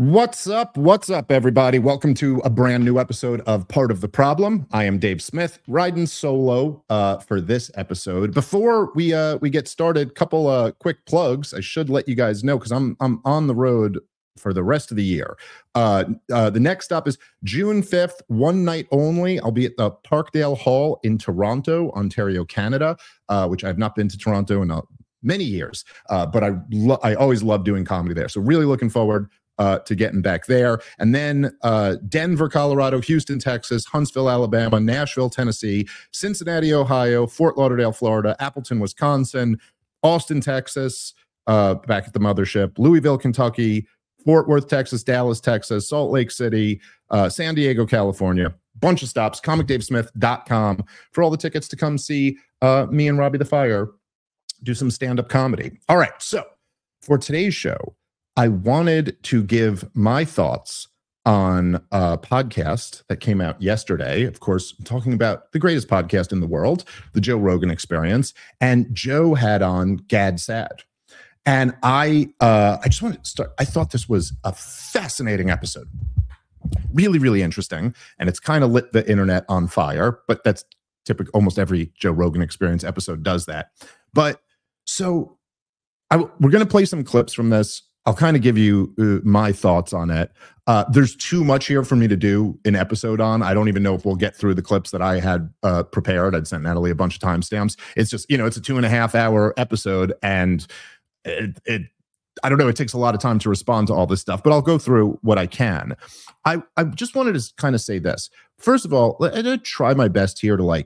What's up? What's up, everybody? Welcome to a brand new episode of Part of the Problem. I am Dave Smith, riding solo for this episode. Before we get started, couple quick plugs. I should let you guys know because I'm on the road for the rest of the year. The next stop is June 5th, one night only. I'll be at the Parkdale Hall in Toronto, Ontario, Canada, which I've not been to Toronto in many years, but I always love doing comedy there. So really looking forward to getting back there. And then Denver, Colorado, Houston, Texas, Huntsville, Alabama, Nashville, Tennessee, Cincinnati, Ohio, Fort Lauderdale, Florida, Appleton, Wisconsin, Austin, Texas, back at the mothership, Louisville, Kentucky, Fort Worth, Texas, Dallas, Texas, Salt Lake City, San Diego, California. Bunch of stops, comicdavesmith.com for all the tickets to come see me and Robbie the Fire do some stand-up comedy. All right, so for today's show, I wanted to give my thoughts on a podcast that came out yesterday. Of course, I'm talking about the greatest podcast in the world, the Joe Rogan Experience. And Joe had on Gad Saad. And I just wanted to start. I thought this was a fascinating episode. Really, really interesting. And it's kind of lit the internet on fire. But that's typical. Almost every Joe Rogan Experience episode does that. But so we're going to play some clips from this. I'll kind of give you my thoughts on it. There's too much here for me to do an episode on. I don't even know if we'll get through the clips that I had prepared. I'd sent Natalie a bunch of timestamps. It's just, it's a 2.5 hour episode. And I don't know, it takes a lot of time to respond to all this stuff, but I'll go through what I can. I just wanted to kind of say this. First of all, I'm going to try my best here to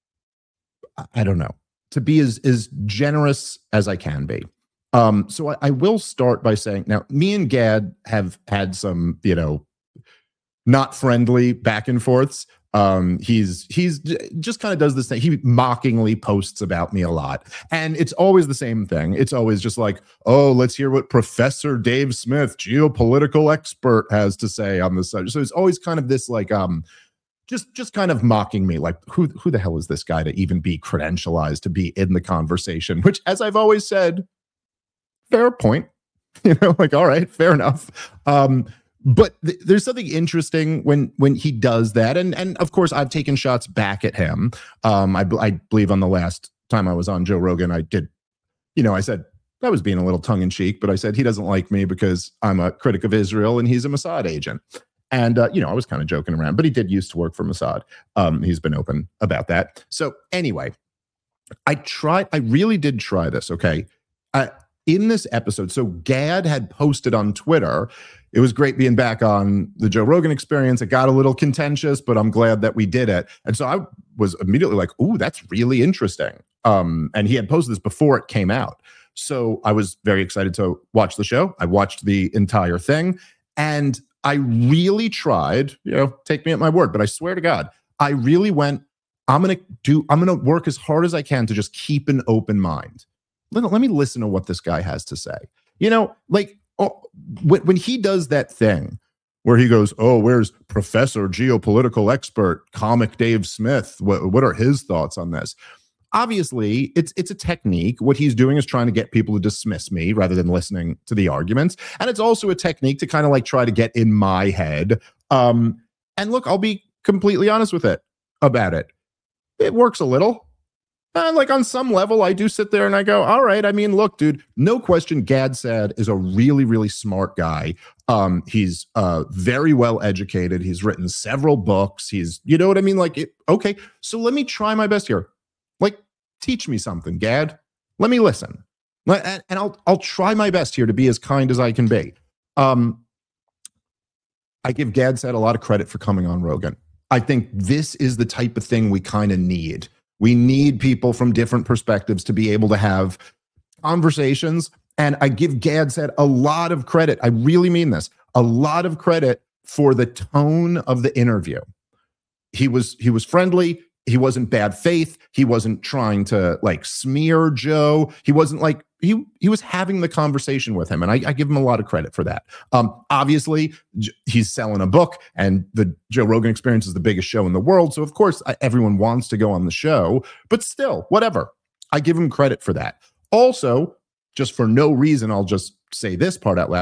to be as generous as I can be. So I will start by saying, now, me and Gad have had some, not friendly back and forths. He's just kind of does this thing. He mockingly posts about me a lot. And it's always the same thing. It's always just like, oh, let's hear what Professor Dave Smith, geopolitical expert, has to say on this subject. So it's always kind of this just kind of mocking me, like, who the hell is this guy to even be credentialized to be in the conversation? Which, as I've always said, fair point, all right, fair enough. But there's something interesting when he does that. And of course, I've taken shots back at him. I believe on the last time I was on Joe Rogan, I did, I said, I was being a little tongue in cheek, but I said, he doesn't like me because I'm a critic of Israel and he's a Mossad agent. And, I was kind of joking around, but he did used to work for Mossad. He's been open about that. So anyway, I really did try this. Okay. In this episode, so Gad had posted on Twitter, it was great being back on the Joe Rogan Experience. It got a little contentious, but I'm glad that we did it. And so I was immediately like, ooh, that's really interesting. And he had posted this before it came out. So I was very excited to watch the show. I watched the entire thing. And I really tried, take me at my word, but I swear to God, I really went, I'm going to work as hard as I can to just keep an open mind. Let me listen to what this guy has to say. When he does that thing where he goes, oh, where's Professor Geopolitical Expert, Comic Dave Smith? What are his thoughts on this? Obviously, it's a technique. What he's doing is trying to get people to dismiss me rather than listening to the arguments. And it's also a technique to kind of try to get in my head. And look, I'll be completely honest about it. It works a little. On some level, I do sit there and I go, all right, look, dude, no question, Gad Saad is a really, really smart guy. He's very well educated. He's written several books. He's, okay, so let me try my best here. Teach me something, Gad. Let me listen. And I'll try my best here to be as kind as I can be. I give Gad Saad a lot of credit for coming on Rogan. I think this is the type of thing we kind of need. We need people from different perspectives to be able to have conversations. And I give Gad Saad a lot of credit. I really mean this. A lot of credit for the tone of the interview. He was friendly. He wasn't bad faith. He wasn't trying to smear Joe. He wasn't he was having the conversation with him. And I give him a lot of credit for that. Obviously, he's selling a book and the Joe Rogan Experience is the biggest show in the world. So of course, everyone wants to go on the show, but still, whatever. I give him credit for that. Also, just for no reason, I'll just say this part out loud.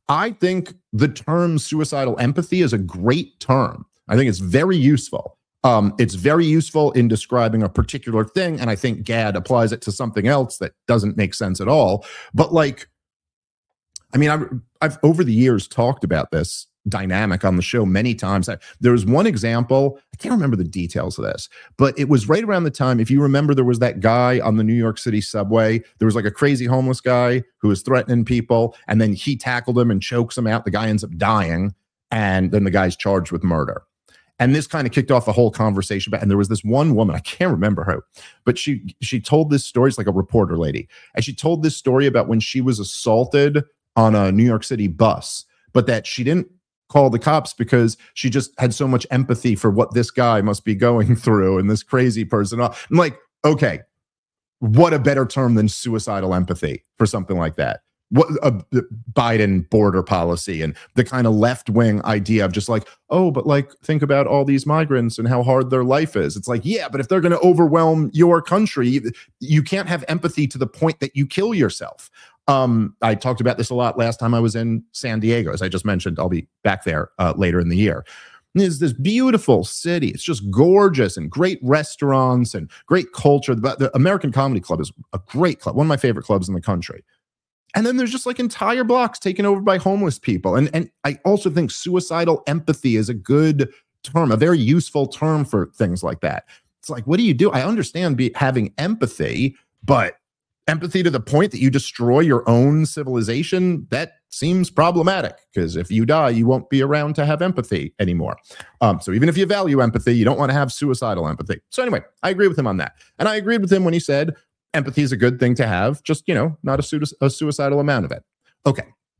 I think the term suicidal empathy is a great term. I think it's very useful. It's very useful in describing a particular thing, and I think Gad applies it to something else that doesn't make sense at all. But like, I mean, I've over the years talked about this dynamic on the show many times. There was one example, I can't remember the details of this, but it was right around the time, if you remember, there was that guy on the New York City subway. There was like a crazy homeless guy who was threatening people, and then he tackled him and chokes him out. The guy ends up dying, and then the guy's charged with murder. And this kind of kicked off a whole conversation. And there was this one woman, I can't remember her, but she told this story. It's like a reporter lady. And she told this story about when she was assaulted on a New York City bus, but that she didn't call the cops because she just had so much empathy for what this guy must be going through and this crazy person. I'm like, okay, what a better term than suicidal empathy for something like that. What a Biden border policy and the kind of left-wing idea of just like, oh, but like, think about all these migrants and how hard their life is. It's like, yeah, but if they're going to overwhelm your country, you can't have empathy to the point that you kill yourself. I talked about this a lot last time I was in San Diego. As I just mentioned, I'll be back there later in the year. It's this beautiful city. It's just gorgeous and great restaurants and great culture. The American Comedy Club is a great club, one of my favorite clubs in the country. And then there's just like entire blocks taken over by homeless people. And I also think suicidal empathy is a good term, a very useful term for things like that. It's like, what do you do? I understand having empathy, but empathy to the point that you destroy your own civilization, that seems problematic, because if you die, you won't be around to have empathy anymore. So even if you value empathy, you don't want to have suicidal empathy. So anyway, I agree with him on that. And I agreed with him when he said, empathy is a good thing to have, just, not a suicidal amount of it. Okay.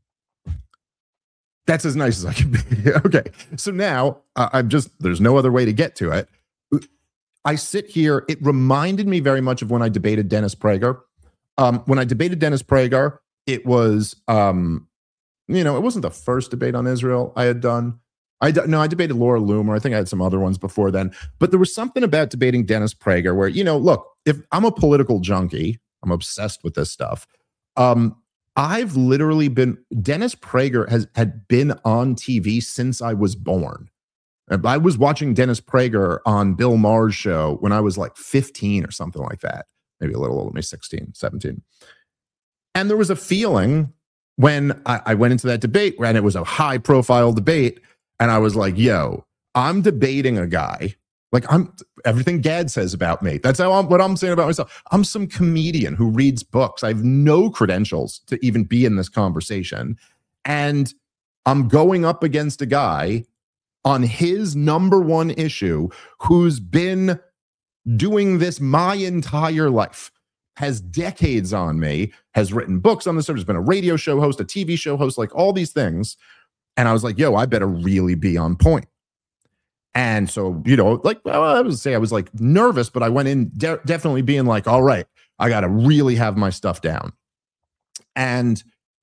That's as nice as I can be. Okay. So now there's no other way to get to it. I sit here. It reminded me very much of when I debated Dennis Prager. When I debated Dennis Prager, it was, it wasn't the first debate on Israel I had done. I debated Laura Loomer. I think I had some other ones before then. But there was something about debating Dennis Prager where, look, if I'm a political junkie, I'm obsessed with this stuff. I've literally Dennis Prager had been on TV since I was born. I was watching Dennis Prager on Bill Maher's show when I was like 15 or something like that. Maybe a little older, maybe 16, 17. And there was a feeling when I went into that debate, and it was a high profile debate, and I was like, yo, I'm debating a guy. Like, everything Gad says about me. That's what I'm saying about myself. I'm some comedian who reads books. I have no credentials to even be in this conversation. And I'm going up against a guy on his number one issue who's been doing this my entire life, has decades on me, has written books on the subject, has been a radio show host, a TV show host, like all these things. And I was like, yo, I better really be on point. And so, I would say I was like nervous, but I went in definitely being like, all right, I got to really have my stuff down. And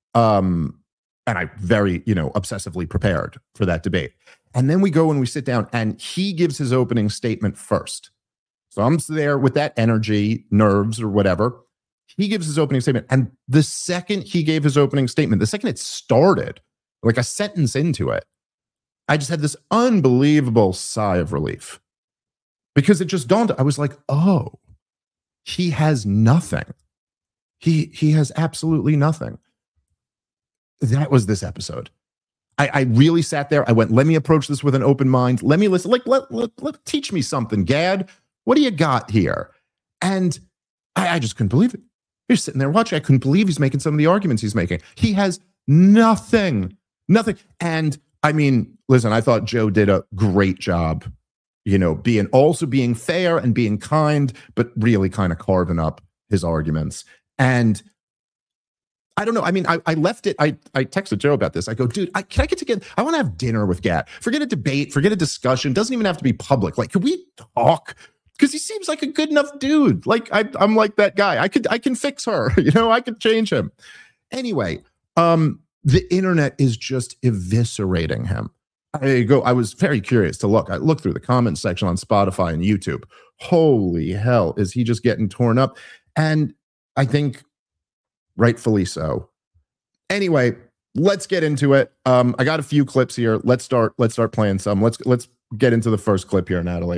I very, obsessively prepared for that debate. And then we go and we sit down and he gives his opening statement first. So I'm there with that energy, nerves or whatever. He gives his opening statement. And the second he gave his opening statement, the second it started, like a sentence into it, I just had this unbelievable sigh of relief, because it just dawned. I was like, oh, he has nothing. He has absolutely nothing. That was this episode. I really sat there. I went, let me approach this with an open mind. Let me listen. Like, let teach me something, Gad. What do you got here? And I just couldn't believe it. You're sitting there watching. I couldn't believe he's making some of the arguments he's making. He has nothing. And I mean, listen, I thought Joe did a great job, being fair and being kind, but really kind of carving up his arguments. And I don't know. I mean, I left it. I texted Joe about this. I go, dude, can I get together? I want to have dinner with Gad. Forget a debate. Forget a discussion. Doesn't even have to be public. Like, can we talk? Because he seems like a good enough dude. Like, I'm like that guy. I can fix her. I could change him. Anyway, the internet is just eviscerating him. I was very curious to look. I looked through the comment section on Spotify and YouTube. Holy hell, is he just getting torn up? And I think rightfully so. Anyway, let's get into it. I got a few clips here. Let's start playing some. Let's get into the first clip here, Natalie.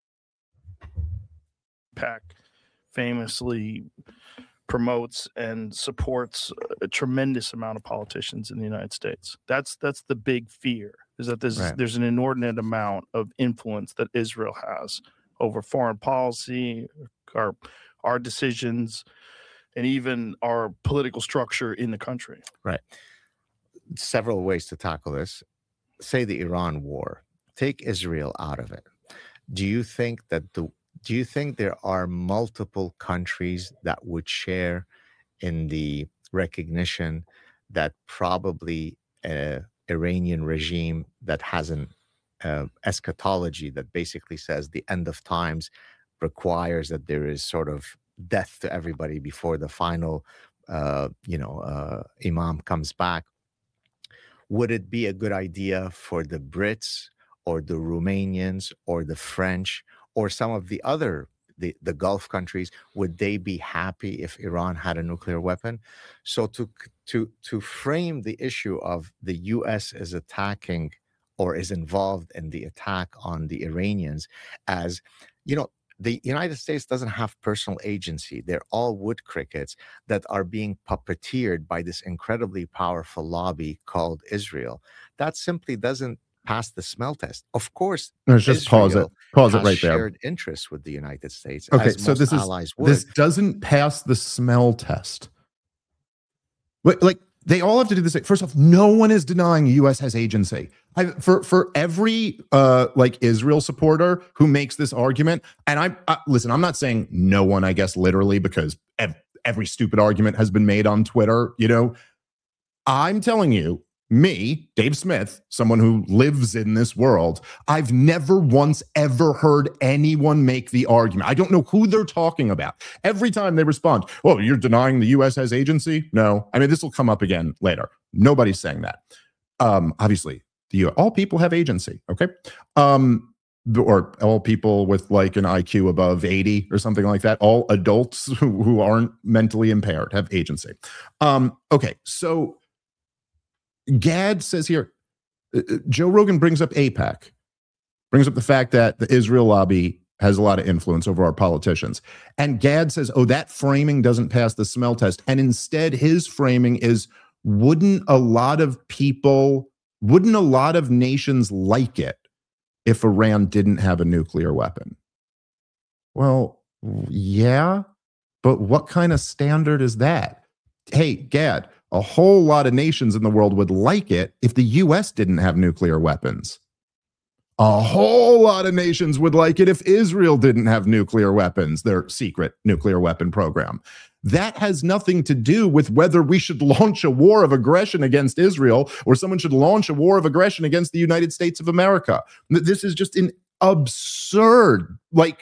PAC famously promotes and supports a tremendous amount of politicians in the United States. That's the big fear, is that there's an inordinate amount of influence that Israel has over foreign policy, our decisions, and even our political structure in the country. Right. Several ways to tackle this. Say the Iran war. Take Israel out of it. Do you think there are multiple countries that would share in the recognition that probably an Iranian regime that has an eschatology that basically says the end of times requires that there is sort of death to everybody before the final imam comes back? Would it be a good idea for the Brits or the Romanians or the French or some of the other the Gulf countries, would they be happy if Iran had a nuclear weapon? So to frame the issue of the US is attacking or is involved in the attack on the Iranians as, the United States doesn't have personal agency. They're all wood crickets that are being puppeteered by this incredibly powerful lobby called Israel. That simply doesn't pass the smell test. Of course, let's just pause it right there. Shared interests with the United States. Okay, so this doesn't pass the smell test. Like they all have to do this. First off, no one is denying the U.S. has agency. For every Israel supporter who makes this argument, and I listen, I'm not saying no one, I guess literally, because every stupid argument has been made on Twitter. I'm telling you, me, Dave Smith, someone who lives in this world, I've never once ever heard anyone make the argument. I don't know who they're talking about. Every time they respond, well, you're denying the U.S. has agency? No. I mean, this will come up again later. Nobody's saying that. Obviously, all people have agency, okay? Or all people with like an IQ above 80 or something like that. All adults who aren't mentally impaired have agency. Okay, so Gad says here, Joe Rogan brings up AIPAC, brings up the fact that the Israel lobby has a lot of influence over our politicians. And Gad says, oh, that framing doesn't pass the smell test. And instead, his framing is, wouldn't a lot of nations like it if Iran didn't have a nuclear weapon? Well, yeah, but what kind of standard is that? Hey, Gad, a whole lot of nations in the world would like it if the U.S. didn't have nuclear weapons. A whole lot of nations would like it if Israel didn't have nuclear weapons, their secret nuclear weapon program. That has nothing to do with whether we should launch a war of aggression against Israel or someone should launch a war of aggression against the United States of America. This is just an absurd,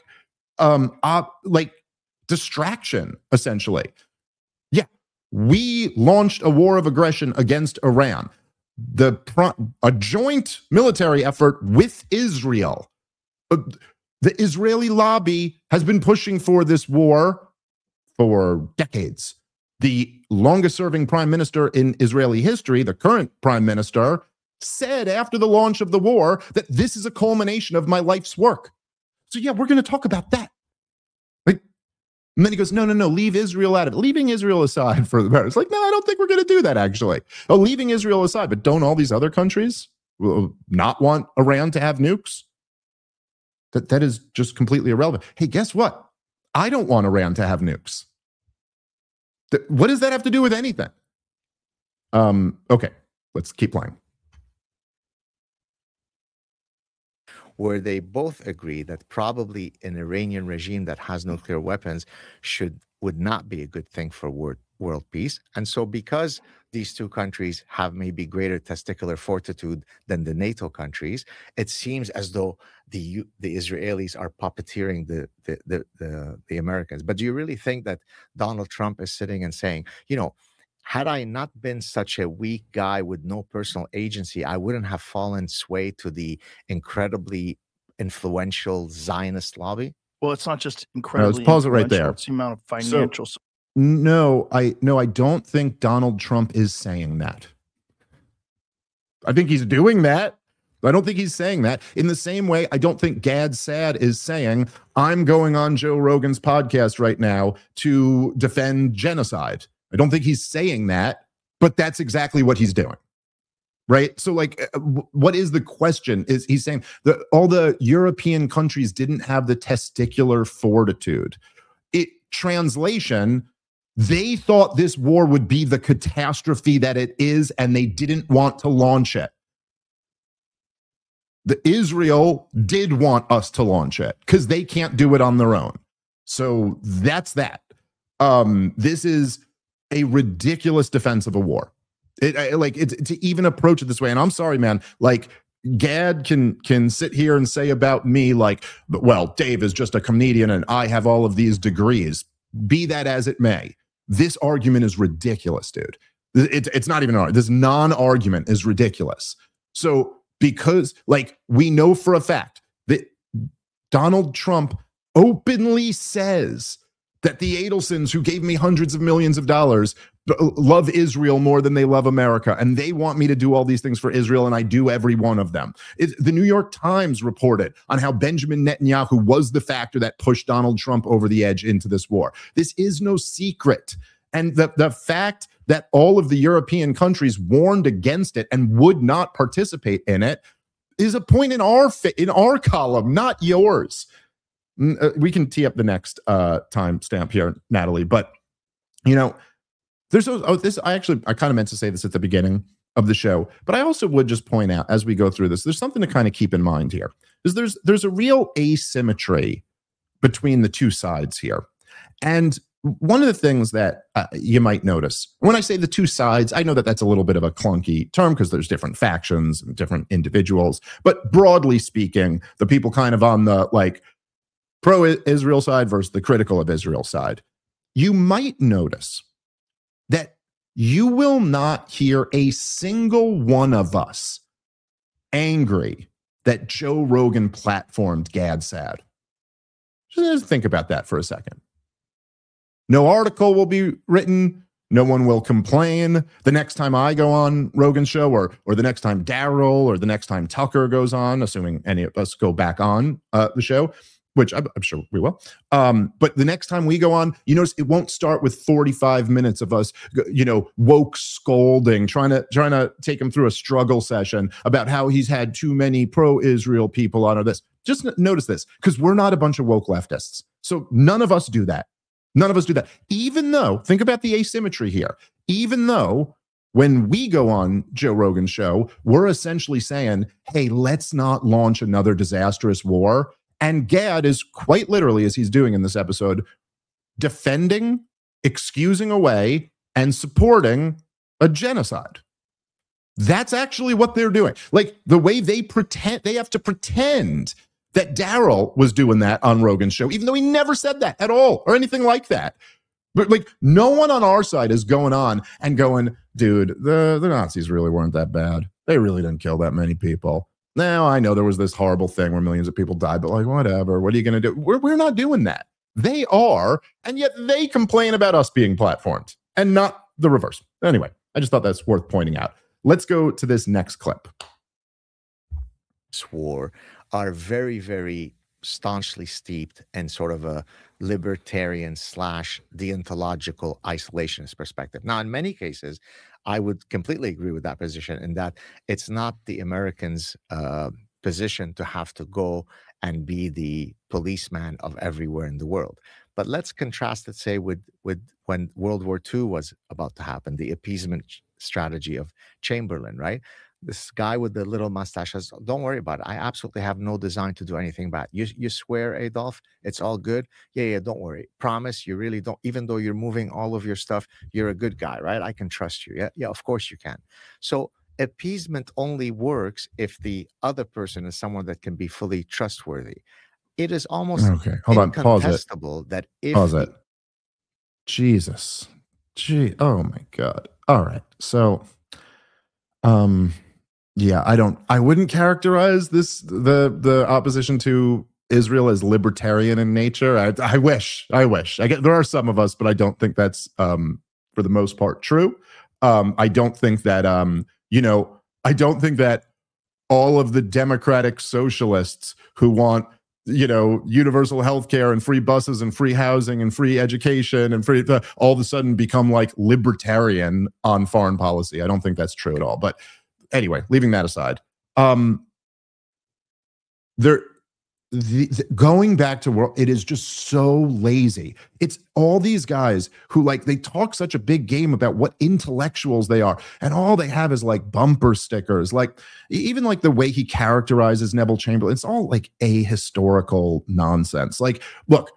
distraction, essentially. Yeah, we launched a war of aggression against Iran. A joint military effort with Israel. The Israeli lobby has been pushing for this war for decades. The longest serving prime minister in Israeli history, the current prime minister, said after the launch of the war that this is a culmination of my life's work. So yeah, we're going to talk about that. And then he goes, no, leave Israel out of it. Leaving Israel aside for the better. It's like, no, I don't think we're going to do that, actually. Oh, leaving Israel aside, but don't all these other countries not want Iran to have nukes? That is just completely irrelevant. Hey, guess what? I don't want Iran to have nukes. What does that have to do with anything? Okay, let's keep playing. Where they both agree that probably an Iranian regime that has nuclear weapons would not be a good thing for world peace. And so because these two countries have maybe greater testicular fortitude than the NATO countries, it seems as though the Israelis are puppeteering the Americans. But do you really think that Donald Trump is sitting and saying, had I not been such a weak guy with no personal agency, I wouldn't have fallen sway to the incredibly influential Zionist lobby? Well, it's not just incredibly. Let's pause it right there. It's the amount of financial. No, I don't think Donald Trump is saying that. I think he's doing that. I don't think he's saying that. In the same way, I don't think Gad Saad is saying, I'm going on Joe Rogan's podcast right now to defend genocide. I don't think he's saying that, but that's exactly what he's doing. Right? So like, what is the question? Is he's saying that all the European countries didn't have the testicular fortitude. Translation, they thought this war would be the catastrophe that it is, and they didn't want to launch it. Israel did want us to launch it because they can't do it on their own. So that's that. This is a ridiculous defense of a war. It's to even approach it this way. And I'm sorry, man. Like Gad can sit here and say about me, like, well, Dave is just a comedian and I have all of these degrees. Be that as it may, this argument is ridiculous, dude. It's not even an argument. This non-argument is ridiculous. So because like we know for a fact that Donald Trump openly says that the Adelsons, who gave me hundreds of millions of dollars, love Israel more than they love America, and they want me to do all these things for Israel, and I do every one of them. The New York Times reported on how Benjamin Netanyahu was the factor that pushed Donald Trump over the edge into this war. This is no secret. And the fact that all of the European countries warned against it and would not participate in it is a point in our column, not yours. We can tee up the next time stamp here, Natalie. But you know, there's this. I kind of meant to say this at the beginning of the show, but I also would just point out as we go through this, there's something to kind of keep in mind here. Is there's a real asymmetry between the two sides here, and one of the things that you might notice when I say the two sides, I know that that's a little bit of a clunky term because there's different factions and different individuals, but broadly speaking, the people kind of on the like pro-Israel side versus the critical of Israel side, you might notice that you will not hear a single one of us angry that Joe Rogan platformed Gad Saad. Just think about that for a second. No article will be written. No one will complain. The next time I go on Rogan's show, or the next time Daryl, or the next time Tucker goes on, assuming any of us go back on the show, which I'm sure we will. But the next time we go on, you notice it won't start with 45 minutes of us, woke scolding, trying to take him through a struggle session about how he's had too many pro-Israel people on or this. Just notice this, because we're not a bunch of woke leftists. So none of us do that. None of us do that. Even though, think about the asymmetry here. Even though when we go on Joe Rogan's show, we're essentially saying, hey, let's not launch another disastrous war. And Gad is quite literally, as he's doing in this episode, defending, excusing away, and supporting a genocide. That's actually what they're doing. Like the way they have to pretend that Daryl was doing that on Rogan's show, even though he never said that at all or anything like that. But like no one on our side is going on and going, dude, the Nazis really weren't that bad. They really didn't kill that many people. Now, I know there was this horrible thing where millions of people died, but like, whatever. What are you going to do? We're not doing that. They are, and yet they complain about us being platformed and not the reverse. Anyway, I just thought that's worth pointing out. Let's go to this next clip. War are very, very staunchly steeped in sort of a libertarian / deontological isolationist perspective. Now, in many cases, I would completely agree with that position in that it's not the Americans' position to have to go and be the policeman of everywhere in the world. But let's contrast it, say, with when World War II was about to happen, the appeasement strategy of Chamberlain, right? This guy with the little mustache says, don't worry about it. I absolutely have no design to do anything bad. You swear, Adolf, it's all good? Yeah, don't worry. Promise, you really don't. Even though you're moving all of your stuff, you're a good guy, right? I can trust you. Yeah, of course you can. So appeasement only works if the other person is someone that can be fully trustworthy. It is almost incontestable that if... Pause it. Jesus. Oh my God. All right. So, yeah, I wouldn't characterize the opposition to Israel as libertarian in nature. I wish. There are some of us, but I don't think that's for the most part true. I don't think that I don't think that all of the democratic socialists who want, universal health care and free buses and free housing and free education and free, all of a sudden become like libertarian on foreign policy. I don't think that's true at all. But anyway, leaving that aside, going back to world, it is just so lazy. It's all these guys who they talk such a big game about what intellectuals they are, and all they have is like bumper stickers. Like even like the way he characterizes Neville Chamberlain, it's all like ahistorical nonsense. Like, look,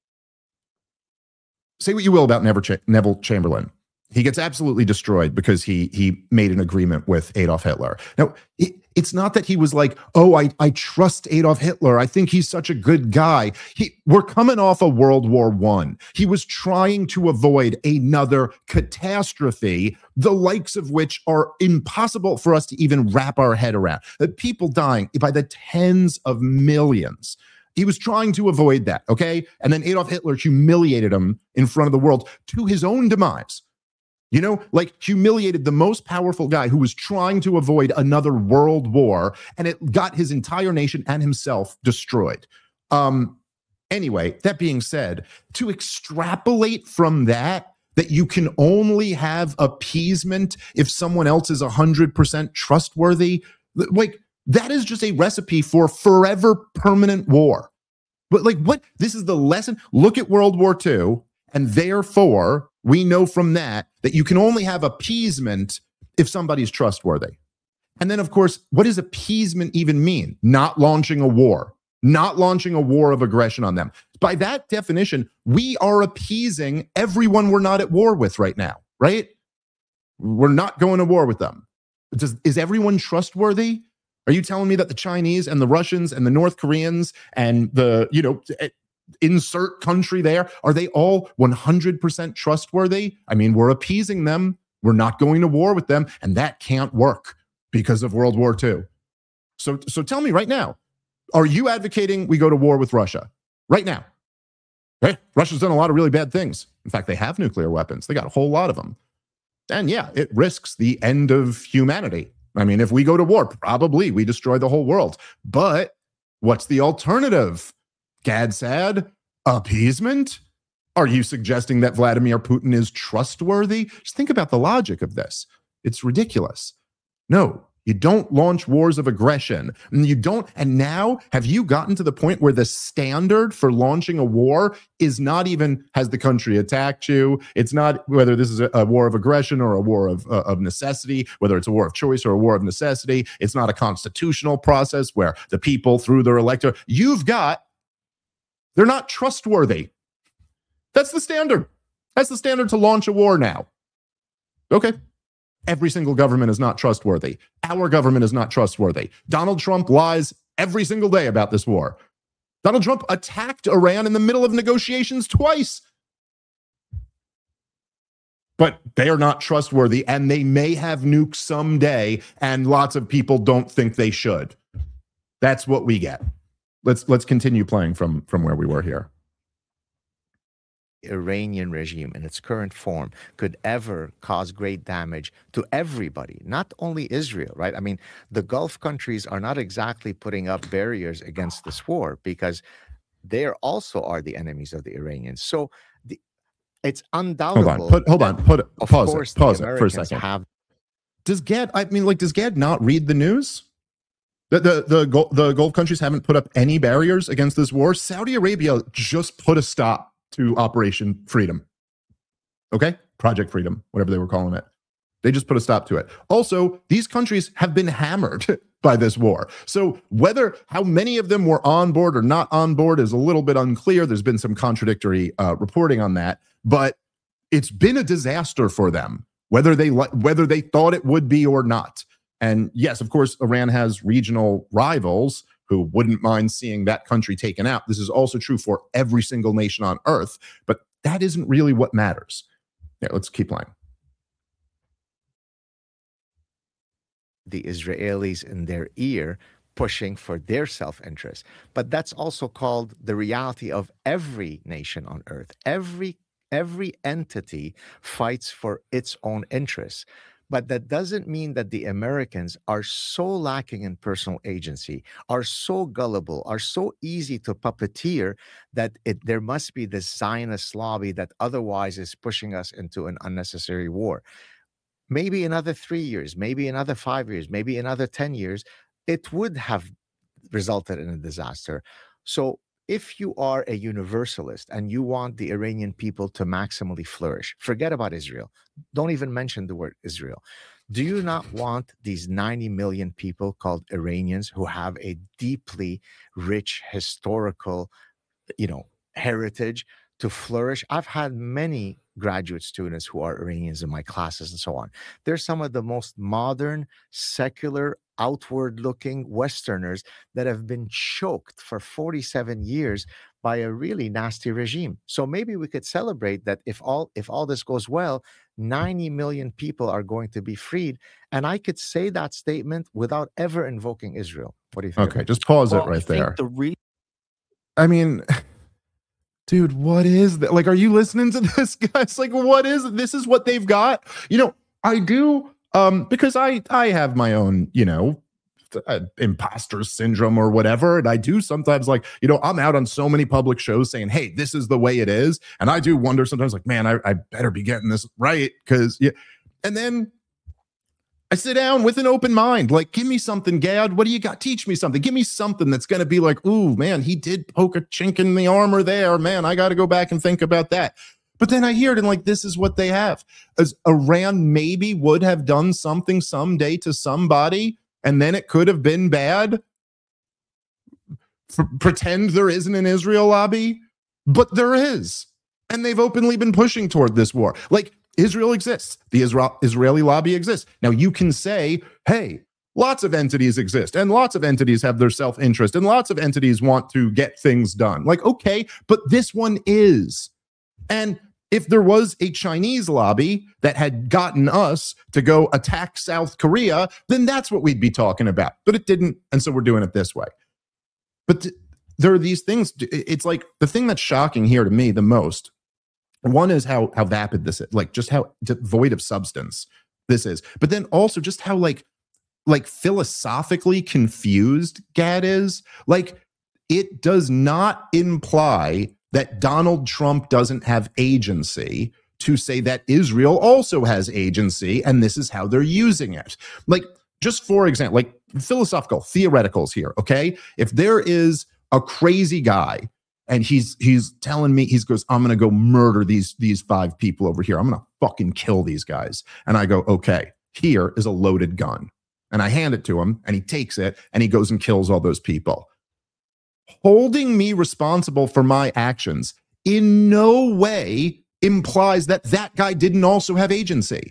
say what you will about Neville Chamberlain. He gets absolutely destroyed because he made an agreement with Adolf Hitler. Now, it's not that he was like, oh, I trust Adolf Hitler. I think he's such a good guy. We're coming off of World War I. He was trying to avoid another catastrophe, the likes of which are impossible for us to even wrap our head around. People dying by the tens of millions. He was trying to avoid that, okay? And then Adolf Hitler humiliated him in front of the world to his own demise. Humiliated the most powerful guy who was trying to avoid another world war, and it got his entire nation and himself destroyed. Anyway, that being said, to extrapolate from that you can only have appeasement if someone else is 100% trustworthy, that is just a recipe for forever permanent war. But what? This is the lesson. Look at World War II, and therefore we know from that you can only have appeasement if somebody's trustworthy. And then, of course, what does appeasement even mean? Not launching a war of aggression on them. By that definition, we are appeasing everyone we're not at war with right now, right? We're not going to war with them. Is everyone trustworthy? Are you telling me that the Chinese and the Russians and the North Koreans and the, insert country there, are they all 100% trustworthy? I mean, we're appeasing them. We're not going to war with them. And that can't work because of World War II. So tell me right now, are you advocating we go to war with Russia right now? Hey, Russia's done a lot of really bad things. In fact, they have nuclear weapons. They got a whole lot of them. And yeah, it risks the end of humanity. I mean, if we go to war, probably we destroy the whole world. But what's the alternative? Gad sad? Appeasement? Are you suggesting that Vladimir Putin is trustworthy? Just think about the logic of this. It's ridiculous. No, you don't launch wars of aggression. And now, have you gotten to the point where the standard for launching a war is not even, has the country attacked you? It's not whether this is a war of aggression or a war of necessity, whether it's a war of choice or a war of necessity. It's not a constitutional process where the people through their elector, they're not trustworthy. That's the standard. That's the standard to launch a war now. Okay. Every single government is not trustworthy. Our government is not trustworthy. Donald Trump lies every single day about this war. Donald Trump attacked Iran in the middle of negotiations twice. But they are not trustworthy, and they may have nukes someday, and lots of people don't think they should. That's what we get. Let's continue playing from where we were here. Iranian regime in its current form could ever cause great damage to everybody, not only Israel, right? I mean, the Gulf countries are not exactly putting up barriers against this war because they also are the enemies of the Iranians. So it's undoubtable. Pause it for a second. Does Gad not read the news? The Gulf countries haven't put up any barriers against this war. Saudi Arabia just put a stop to Operation Freedom. Okay? Project Freedom, whatever they were calling it. They just put a stop to it. Also, these countries have been hammered by this war. So how many of them were on board or not on board is a little bit unclear. There's been some contradictory reporting on that, but it's been a disaster for them, whether they thought it would be or not. And yes, of course, Iran has regional rivals who wouldn't mind seeing that country taken out. This is also true for every single nation on earth, but that isn't really what matters. Yeah, let's keep playing. The Israelis in their ear pushing for their self-interest. But that's also called the reality of every nation on earth. Every entity fights for its own interests. But that doesn't mean that the Americans are so lacking in personal agency, are so gullible, are so easy to puppeteer that there must be this Zionist lobby that otherwise is pushing us into an unnecessary war. Maybe another 3 years, maybe another 5 years, maybe another 10 years, it would have resulted in a disaster. So if you are a universalist and you want the Iranian people to maximally flourish, forget about Israel. Don't even mention the word Israel. Do you not want these 90 million people called Iranians who have a deeply rich historical, heritage to flourish? I've had many graduate students who are Iranians in my classes and so on. They're some of the most modern, secular, outward-looking Westerners that have been choked for 47 years by a really nasty regime. So maybe we could celebrate that if all this goes well, 90 million people are going to be freed. And I could say that statement without ever invoking Israel. What do you think? Okay, just pause it right there. I mean, dude, what is that? Like, are you listening to this, guys? Like, what is it? This is what they've got? I do, because I have my own, imposter syndrome or whatever. And I do sometimes, like, I'm out on so many public shows saying, hey, this is the way it is. And I do wonder sometimes, like, man, I better be getting this right. Because, and then I sit down with an open mind, like, give me something, Gad. What do you got? Teach me something. Give me something that's going to be like, ooh, man, he did poke a chink in the armor there. Man, I got to go back and think about that. But then I hear it and like, this is what they have. As Iran maybe would have done something someday to somebody, and then it could have been bad. Pretend there isn't an Israel lobby, but there is. And they've openly been pushing toward this war. Like, Israel exists. The Israeli lobby exists. Now, you can say, hey, lots of entities exist, and lots of entities have their self-interest, and lots of entities want to get things done. Like, okay, but this one is. And if there was a Chinese lobby that had gotten us to go attack South Korea, then that's what we'd be talking about. But it didn't, and so we're doing it this way. But there are these things. It's like the thing that's shocking here to me the most. One is how vapid this is, like just how devoid of substance this is. But then also just how like philosophically confused Gad is. Like, it does not imply that Donald Trump doesn't have agency to say that Israel also has agency, and this is how they're using it. Like, just for example, like philosophical theoreticals here, okay? If there is a crazy guy and he's telling me, he goes, I'm going to go murder these 5 people over here. I'm going to fucking kill these guys. And I go, okay, here is a loaded gun. And I hand it to him and he takes it and he goes and kills all those people. Holding me responsible for my actions in no way implies that that guy didn't also have agency.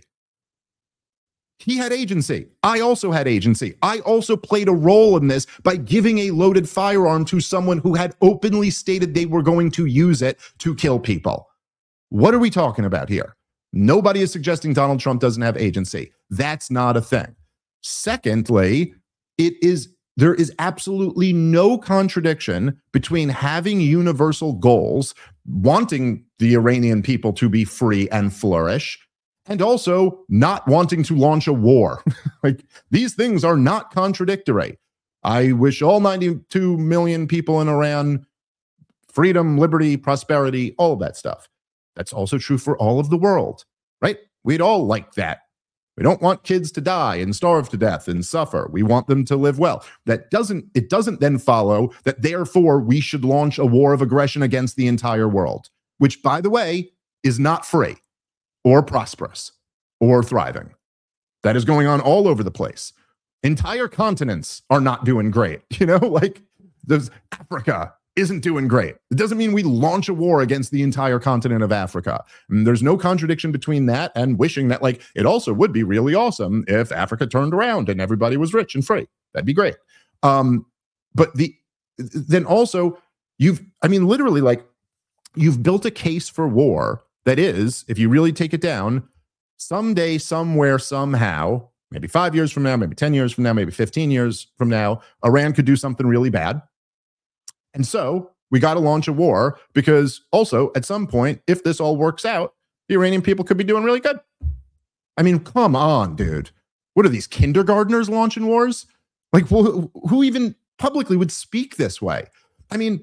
He had agency. I also had agency. I also played a role in this by giving a loaded firearm to someone who had openly stated they were going to use it to kill people. What are we talking about here? Nobody is suggesting Donald Trump doesn't have agency. That's not a thing. Secondly, there is absolutely no contradiction between having universal goals, wanting the Iranian people to be free and flourish, and also not wanting to launch a war. Like, these things are not contradictory. I wish all 92 million people in Iran freedom, liberty, prosperity, all of that stuff. That's also true for all of the world, right? We'd all like that. We don't want kids to die and starve to death and suffer. We want them to live well. It doesn't then follow that therefore we should launch a war of aggression against the entire world, which, by the way, is not free or prosperous or thriving. That is going on all over the place. Entire continents are not doing great. Like, there's Africa isn't doing great. It doesn't mean we launch a war against the entire continent of Africa. And there's no contradiction between that and wishing that, like, it also would be really awesome if Africa turned around and everybody was rich and free. That'd be great. But then also literally, like, you've built a case for war that is, if you really take it down, someday, somewhere, somehow, maybe 5 years from now, maybe 10 years from now, maybe 15 years from now, Iran could do something really bad. And so we got to launch a war because also at some point, if this all works out, the Iranian people could be doing really good. I mean, come on, dude. What are these kindergartners launching wars? Like, who even publicly would speak this way? I mean,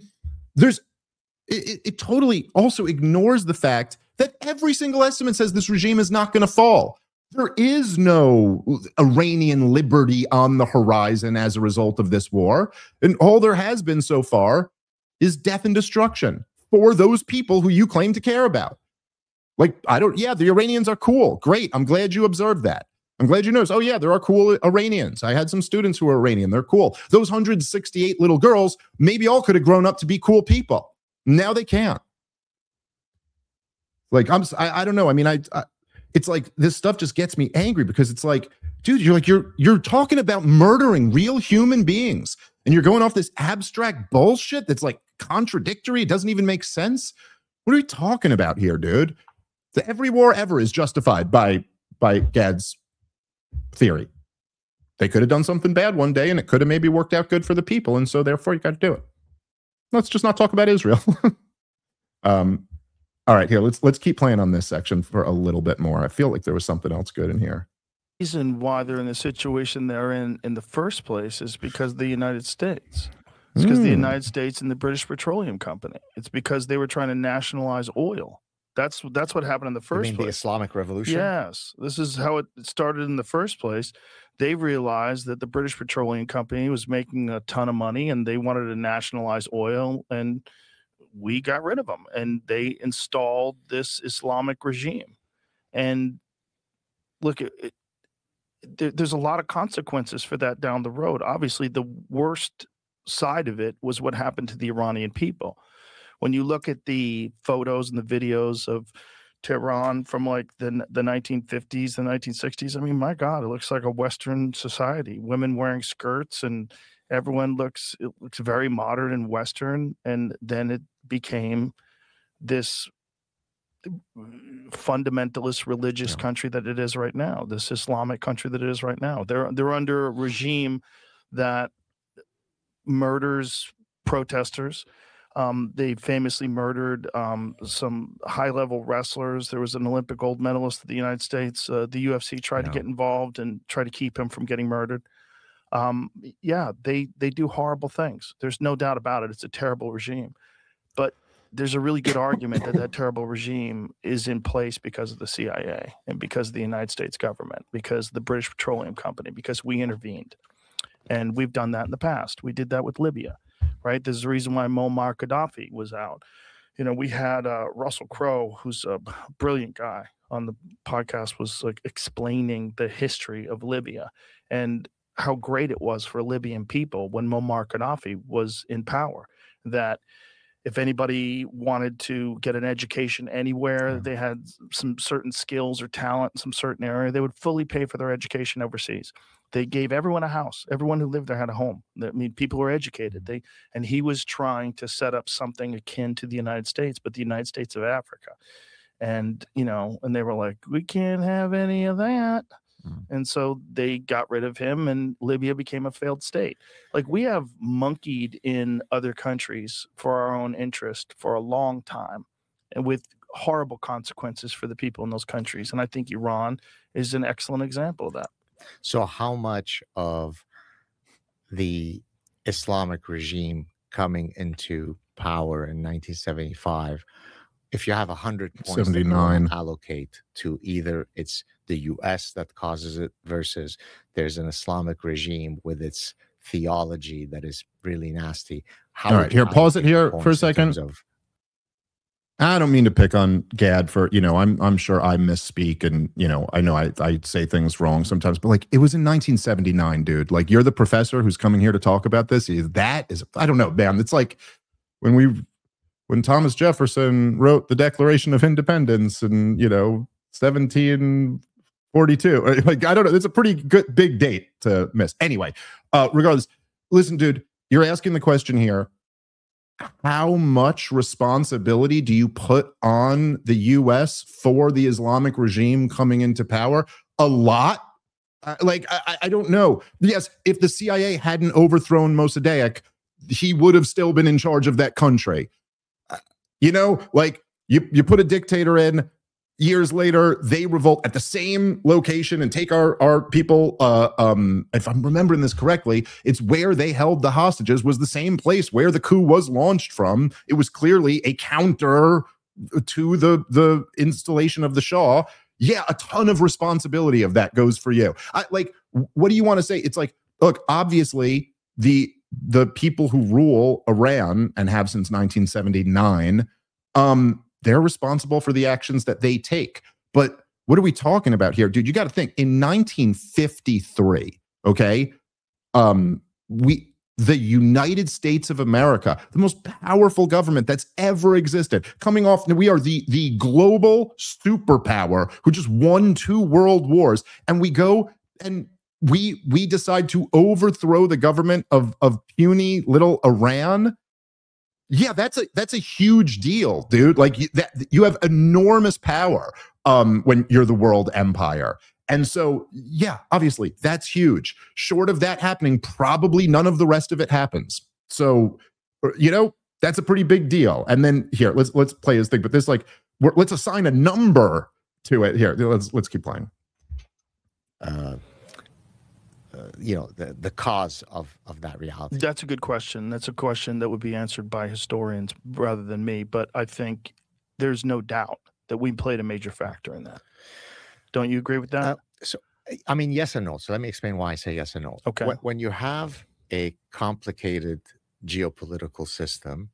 it totally also ignores the fact that every single estimate says this regime is not going to fall. There is no Iranian liberty on the horizon as a result of this war. And all there has been so far is death and destruction for those people who you claim to care about. Like, the Iranians are cool. Great. I'm glad you observed that. I'm glad you noticed. Oh, yeah, there are cool Iranians. I had some students who are Iranian. They're cool. Those 168 little girls maybe all could have grown up to be cool people. Now they can't. Like, I don't know. I mean, it's like this stuff just gets me angry because it's like, dude, you're talking about murdering real human beings and you're going off this abstract bullshit that's like contradictory. It doesn't even make sense. What are we talking about here, dude? Every war ever is justified by Gad's theory. They could have done something bad one day and it could have maybe worked out good for the people. And so therefore you got to do it. Let's just not talk about Israel. All right, here, let's keep playing on this section for a little bit more. I feel like there was something else good in here. The reason why they're in the situation they're in the first place is because of the United States. It's because the United States and the British Petroleum Company. It's because they were trying to nationalize oil. That's what happened in the first place. The Islamic Revolution? Yes. This is how it started in the first place. They realized that the British Petroleum Company was making a ton of money and they wanted to nationalize oil, and we got rid of them. And they installed this Islamic regime. And look, there's a lot of consequences for that down the road. Obviously, the worst side of it was what happened to the Iranian people. When you look at the photos and the videos of Tehran from like the 1950s, the 1960s, I mean, my God, it looks like a Western society. Women wearing skirts and everyone looks very modern and Western. And then it became this fundamentalist religious country that it is right now, this Islamic country that it is right now. They're under a regime that murders protesters. They famously murdered some high-level wrestlers. There was an Olympic gold medalist of the United States. The UFC tried to get involved and try to keep him from getting murdered. They do horrible things. There's no doubt about it. It's a terrible regime. But there's a really good argument that terrible regime is in place because of the CIA and because of the United States government, because of the British Petroleum Company, because we intervened. And we've done that in the past. We did that with Libya. Right. There's a reason why Muammar Gaddafi was out. You know, we had Russell Crowe, who's a brilliant guy, on the podcast, was like explaining the history of Libya and how great it was for Libyan people when Muammar Gaddafi was in power. That if anybody wanted to get an education anywhere, they had some certain skills or talent in some certain area, they would fully pay for their education overseas. They gave everyone a house. Everyone who lived there had a home. I mean, people were educated. And he was trying to set up something akin to the United States, but the United States of Africa. And, you know, and they were like, we can't have any of that. And so they got rid of him and Libya became a failed state. Like, we have monkeyed in other countries for our own interest for a long time, and with horrible consequences for the people in those countries. And I think Iran is an excellent example of that. So how much of the Islamic regime coming into power in 1975, if you have 100 points 79 that allocate to either it's the US that causes it versus there's an Islamic regime with its theology that is really nasty. All right, here, pause it here for a second. I don't mean to pick on Gad for, you know, I'm sure I misspeak and, you know I say things wrong sometimes, but like, it was in 1979, dude. Like, you're the professor who's coming here to talk about this. I don't know, man. It's like when Thomas Jefferson wrote the Declaration of Independence in, 1742. Like, I don't know. It's a pretty good big date to miss. Anyway, regardless, listen, dude, you're asking the question here. How much responsibility do you put on the U.S. for the Islamic regime coming into power? A lot. I don't know. Yes, if the CIA hadn't overthrown Mossadegh, he would have still been in charge of that country. You put a dictator in, Years later, they revolt at the same location and take our people. If I'm remembering this correctly, it's where they held the hostages was the same place where the coup was launched from. It was clearly a counter to the installation of the Shah. Yeah, a ton of responsibility of that goes for you. What do you want to say? It's like, look, obviously the people who rule Iran and have since 1979, they're responsible for the actions that they take. But what are we talking about here? Dude, you got to think in 1953, okay? The United States of America, the most powerful government that's ever existed, coming off, we are the global superpower who just won 2 world wars. And we go and we decide to overthrow the government of puny little Iran. Yeah, that's a huge deal, dude. Like you have enormous power when you're the world empire. And so, yeah, obviously that's huge. Short of that happening, probably none of the rest of it happens. So, that's a pretty big deal. And then here, let's play this thing. But this, let's assign a number to it. Here, let's keep playing. The cause of that reality. That's a good question. That's a question that would be answered by historians rather than me. But I think there's no doubt that we played a major factor in that. Don't you agree with that? Yes and no. So let me explain why I say yes and no. Okay. When you have a complicated geopolitical system,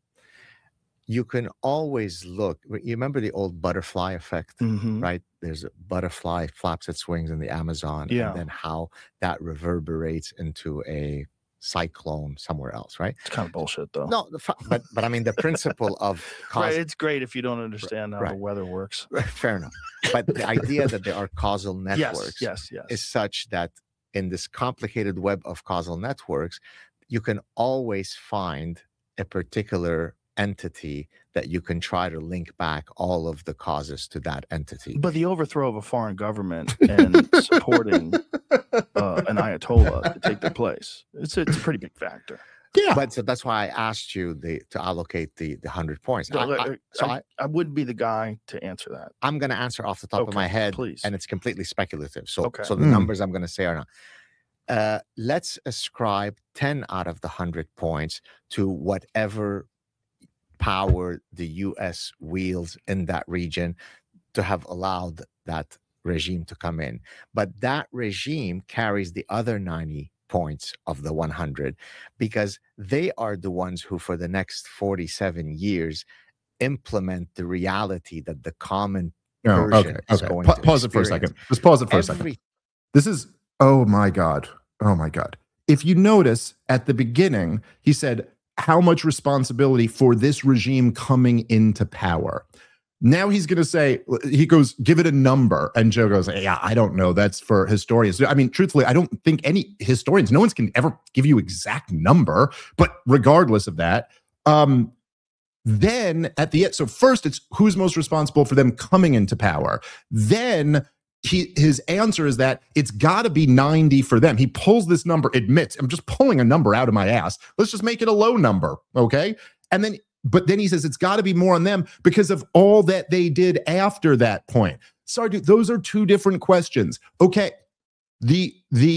you can always look. You remember the old butterfly effect, right? There's a butterfly flaps its wings in the Amazon, and then how that reverberates into a cyclone somewhere else, right? It's kind of bullshit, though. No, but I mean the principle of right. It's great if you don't understand how the weather works. Fair enough. But the idea that there are causal networks yes. is such that in this complicated web of causal networks, you can always find a particular entity that you can try to link back all of the causes to that entity. But the overthrow of a foreign government and supporting an Ayatollah to take their place, it's a pretty big factor. Yeah, but so that's why I asked you to allocate the 100 points. I wouldn't be the guy to answer that. I'm going to answer off the top of my head, please. And it's completely speculative. So the numbers I'm going to say are not. Let's ascribe 10 out of the 100 points to whatever power the U.S. wields in that region to have allowed that regime to come in. But that regime carries the other 90 points of the 100 because they are the ones who, for the next 47 years, implement the reality that the common Persian is going to pause it for a second. Just pause it for a second. This is, oh my God. If you notice at the beginning, he said, how much responsibility for this regime coming into power? Now he's going to say, he goes, give it a number. And Joe goes, yeah, I don't know. That's for historians. I mean, truthfully, I don't think any historians, no one's can ever give you exact number. But regardless of that, then at the end, so first it's who's most responsible for them coming into power. Then his answer is that it's got to be 90 for them. He pulls this number, admits, I'm just pulling a number out of my ass. Let's just make it a low number, okay? But then he says it's got to be more on them because of all that they did after that point. Sorry, dude, those are 2 different questions. Okay, the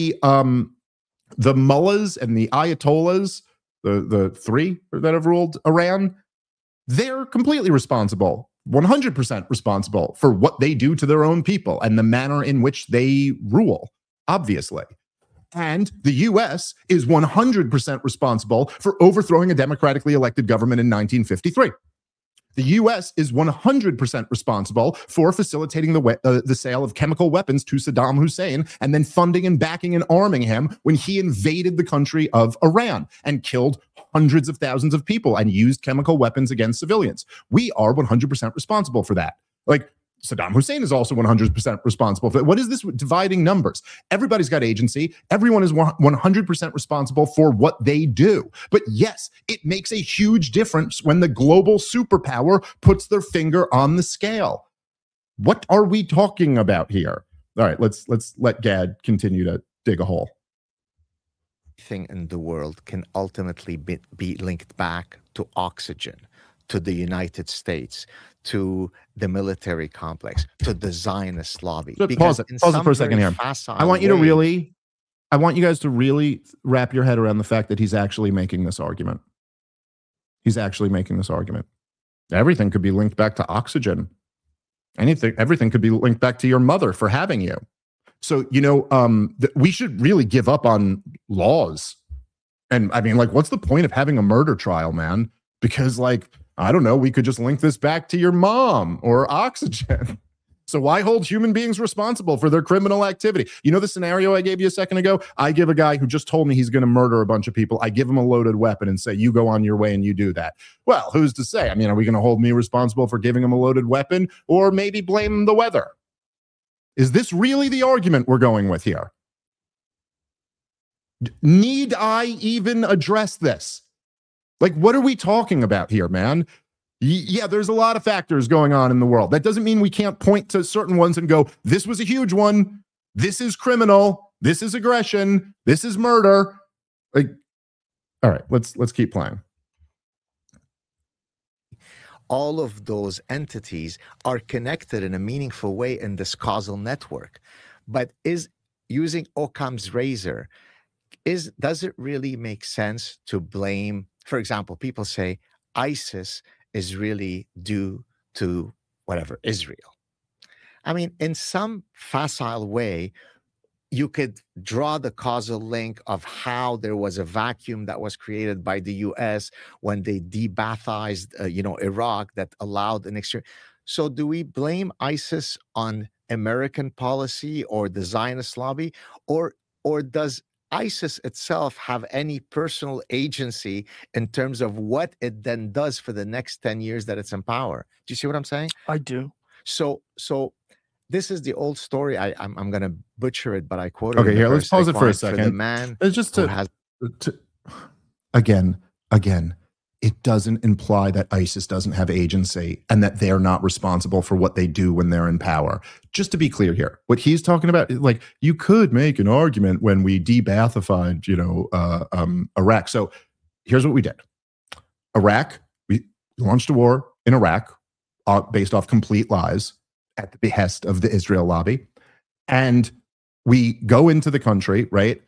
mullahs and the ayatollahs, the 3 that have ruled Iran, they're completely responsible. 100% responsible for what they do to their own people and the manner in which they rule, obviously. And the U.S. is 100% responsible for overthrowing a democratically elected government in 1953. The U.S. is 100% responsible for facilitating the sale of chemical weapons to Saddam Hussein and then funding and backing and arming him when he invaded the country of Iran and killed hundreds of thousands of people and used chemical weapons against civilians. We are 100% responsible for that. Like, Saddam Hussein is also 100% responsible for it. What is this dividing numbers? Everybody's got agency. Everyone is 100% responsible for what they do. But yes, it makes a huge difference when the global superpower puts their finger on the scale. What are we talking about here? All right, let's let Gad continue to dig a hole. Everything in the world can ultimately be linked back to oxygen, to the United States, to the military complex, to the Zionist lobby. So pause it for a second here. I want you to really, I want you guys to really wrap your head around the fact that he's actually making this argument. He's actually making this argument. Everything could be linked back to oxygen. Everything could be linked back to your mother for having you. So, you know, we should really give up on laws. And I mean, like, what's the point of having a murder trial, man? Because, like, I don't know, we could just link this back to your mom or oxygen. So why hold human beings responsible for their criminal activity? You know the scenario I gave you a second ago? I give a guy who just told me he's going to murder a bunch of people, I give him a loaded weapon and say, you go on your way and you do that. Well, who's to say? I mean, are we going to hold me responsible for giving him a loaded weapon, or maybe blame the weather? Is this really the argument we're going with here? Need I even address this? Like, what are we talking about here, man? Yeah, there's a lot of factors going on in the world. That doesn't mean we can't point to certain ones and go, this was a huge one. This is criminal. This is aggression. This is murder. Like, all right, let's keep playing. All of those entities are connected in a meaningful way in this causal network. But is using Occam's razor, does it really make sense to blame? For example, people say ISIS is really due to whatever, Israel. I mean, in some facile way, you could draw the causal link of how there was a vacuum that was created by the US when they de-Baathized, Iraq, that allowed an extreme. So do we blame ISIS on American policy or the Zionist lobby, or does ISIS itself have any personal agency in terms of what it then does for the next 10 years that it's in power? Do you see what I'm saying? I do. So this is the old story. I'm going to butcher it, but I quote it. Okay, here, let's pause it for a second. For the man it's just again, it doesn't imply that ISIS doesn't have agency and that they're not responsible for what they do when they're in power. Just to be clear here, what he's talking about, like, you could make an argument when we de-Baathified, Iraq. So here's what we did. Iraq, we launched a war in Iraq based off complete lies at the behest of the Israel lobby. And we go into the country, right?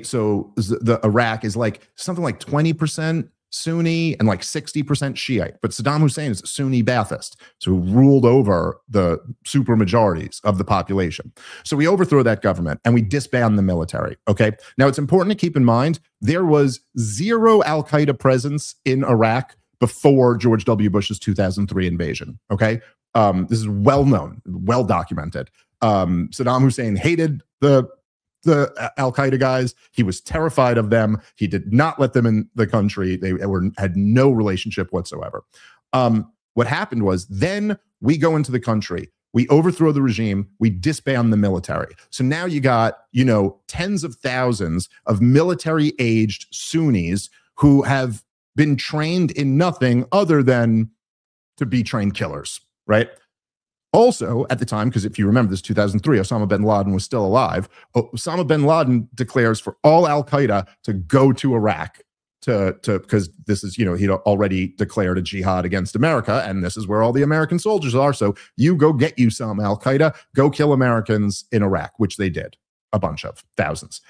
The Iraq is like something like 20% Sunni and like 60% Shiite, but Saddam Hussein is a Sunni Baathist, so ruled over the super majorities of the population. So we overthrow that government and we disband the military. Okay. Now it's important to keep in mind there was zero Al-Qaeda presence in Iraq before George W. Bush's 2003 invasion. Okay. This is well known, well documented. Saddam Hussein hated the Al-Qaeda guys. He was terrified of them. He did not let them in the country. They had no relationship whatsoever. What happened was then we go into the country, we overthrow the regime, we disband the military. So now you got, tens of thousands of military-aged Sunnis who have been trained in nothing other than to be trained killers, right? Also, at the time, because if you remember this, 2003, Osama bin Laden was still alive. Osama bin Laden declares for all Al-Qaeda to go to Iraq because this is, he'd already declared a jihad against America, and this is where all the American soldiers are. So you go get you some Al-Qaeda, go kill Americans in Iraq, which they did, a bunch of thousands.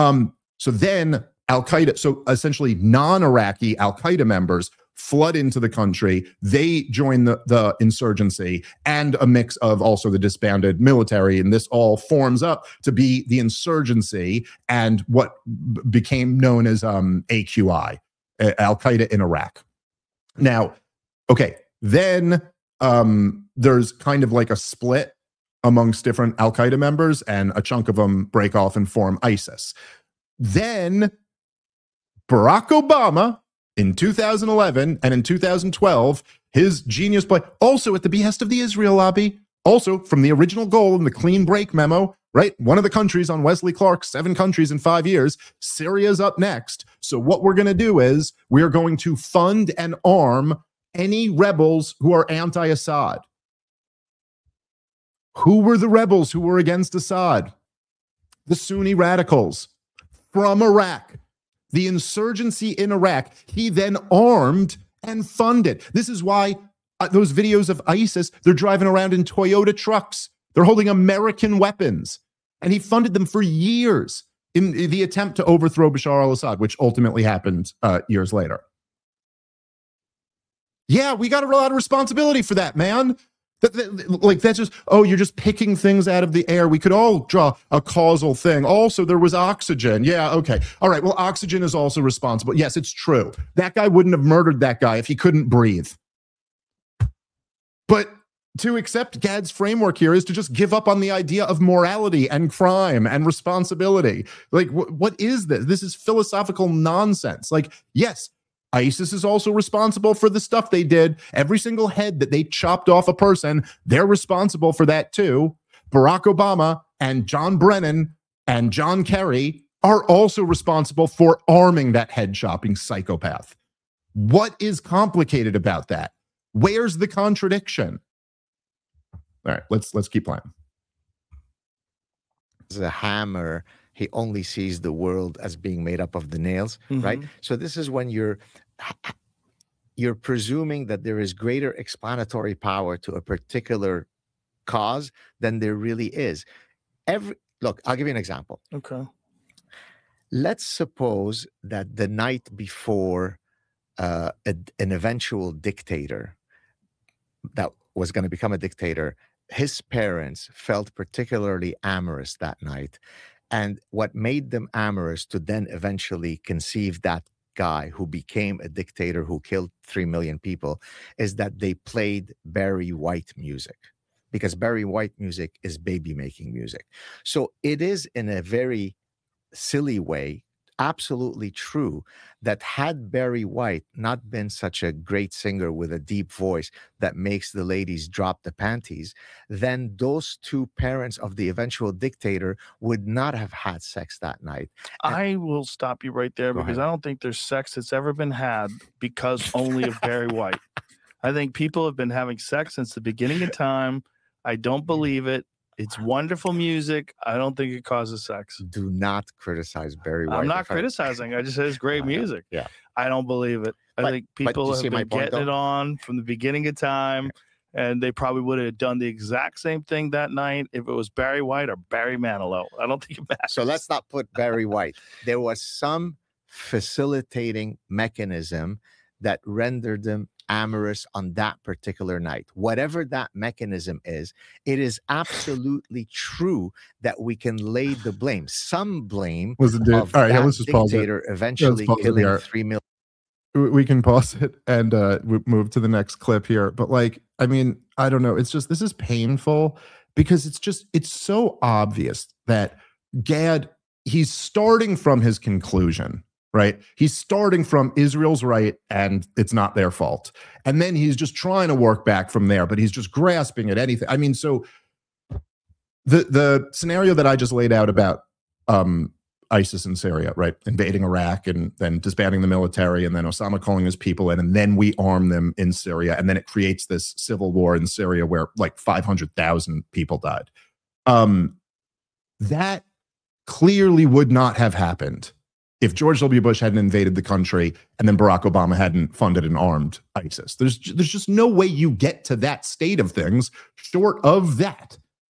So then Al-Qaeda, so essentially non-Iraqi Al-Qaeda members flood into the country. They join the insurgency and a mix of also the disbanded military. And this all forms up to be the insurgency and what became known as AQI, Al-Qaeda in Iraq. Now, okay, then there's kind of like a split amongst different Al-Qaeda members, and a chunk of them break off and form ISIS. Then Barack Obama, in 2011 and in 2012, his genius play, also at the behest of the Israel lobby, also from the original goal in the clean break memo, right? One of the countries on Wesley Clark's 7 countries in 5 years, Syria's up next. So what we're going to do is we're going to fund and arm any rebels who are anti-Assad. Who were the rebels who were against Assad? The Sunni radicals from Iraq. The insurgency in Iraq, he then armed and funded. This is why those videos of ISIS, they're driving around in Toyota trucks. They're holding American weapons. And he funded them for years in the attempt to overthrow Bashar al-Assad, which ultimately happened years later. Yeah, we got a lot of responsibility for that, man. That's just, oh, you're just picking things out of the air. We could all draw a causal thing. Also, there was oxygen. Yeah, okay. All right, well, oxygen is also responsible. Yes, it's true. That guy wouldn't have murdered that guy if he couldn't breathe. But to accept Gad's framework here is to just give up on the idea of morality and crime and responsibility. Like, what is this? This is philosophical nonsense. Like, yes, ISIS is also responsible for the stuff they did. Every single head that they chopped off a person, they're responsible for that too. Barack Obama and John Brennan and John Kerry are also responsible for arming that head-chopping psychopath. What is complicated about that? Where's the contradiction? All right, let's keep playing. As a hammer, he only sees the world as being made up of the nails, right? So this is when you're presuming that there is greater explanatory power to a particular cause than there really is. Look, I'll give you an example. Okay. Let's suppose that the night before an eventual dictator that was going to become a dictator, his parents felt particularly amorous that night. And what made them amorous to then eventually conceive that guy who became a dictator who killed 3 million people is that they played Barry White music, because Barry White music is baby-making music. So it is, in a very silly way, absolutely true that had Barry White not been such a great singer with a deep voice that makes the ladies drop the panties, then those two parents of the eventual dictator would not have had sex that night. I will stop you right there because I don't think there's sex that's ever been had because only of Barry White. I think people have been having sex since the beginning of time. I don't believe it. It's wonderful music. I don't think it causes sex. Do not criticize Barry White. I'm not criticizing. I just said it's great music. Yeah. I don't believe it. I think people have been getting it on from the beginning of time, and they probably would have done the exact same thing that night if it was Barry White or Barry Manilow. I don't think it matters. So let's not put Barry White. There was some facilitating mechanism that rendered them amorous on that particular night. Whatever that mechanism is, it is absolutely true that we can lay the blame, some blame of that dictator eventually killing 3 million. We can pause it and move to the next clip here. But like, I mean, I don't know. It's just, this is painful because it's so obvious that Gad, he's starting from his conclusion. Right? He's starting from Israel's right and it's not their fault. And then he's just trying to work back from there, but he's just grasping at anything. I mean, so the scenario that I just laid out about ISIS in Syria, right? Invading Iraq and then disbanding the military and then Osama calling his people in and then we arm them in Syria. And then it creates this civil war in Syria where like 500,000 people died. That clearly would not have happened if George W. Bush hadn't invaded the country and then Barack Obama hadn't funded and armed ISIS. There's just no way you get to that state of things short of that.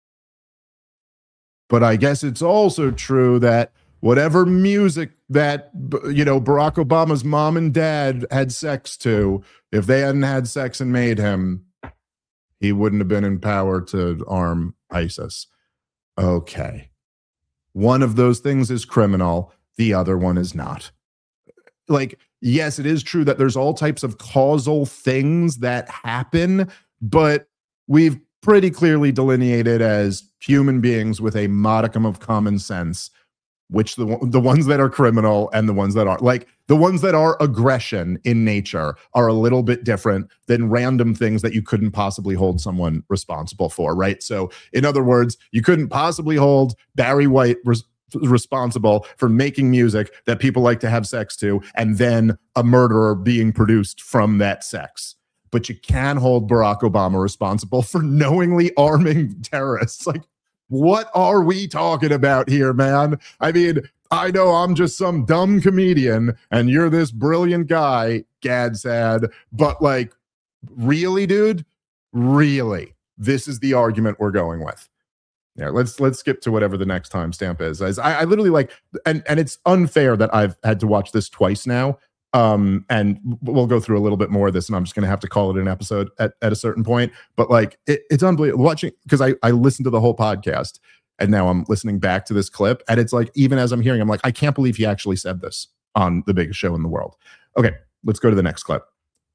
But I guess it's also true that whatever music that, you know, Barack Obama's mom and dad had sex to, if they hadn't had sex and made him, he wouldn't have been in power to arm ISIS. Okay. One of those things is criminal. The other one is not. Like, yes, it is true that there's all types of causal things that happen, but we've pretty clearly delineated as human beings with a modicum of common sense, which the ones that are criminal and the ones that are like the ones that are aggression in nature are a little bit different than random things that you couldn't possibly hold someone responsible for, right? So in other words, you couldn't possibly hold Barry White responsible for making music that people like to have sex to and then a murderer being produced from that sex. But you can hold Barack Obama responsible for knowingly arming terrorists. Like, what are we talking about here, man? I mean, I know I'm just some dumb comedian and you're this brilliant guy, Gad said, but like, really, dude? Really? This is the argument we're going with. Yeah, let's skip to whatever the next timestamp is. I literally like, and it's unfair that I've had to watch this twice now. And we'll go through a little bit more of this, and I'm just going to have to call it an episode at a certain point. But like, it's unbelievable watching, because I listened to the whole podcast, and now I'm listening back to this clip, and it's like, even as I'm hearing, I'm like, I can't believe he actually said this on the biggest show in the world. Okay, let's go to the next clip.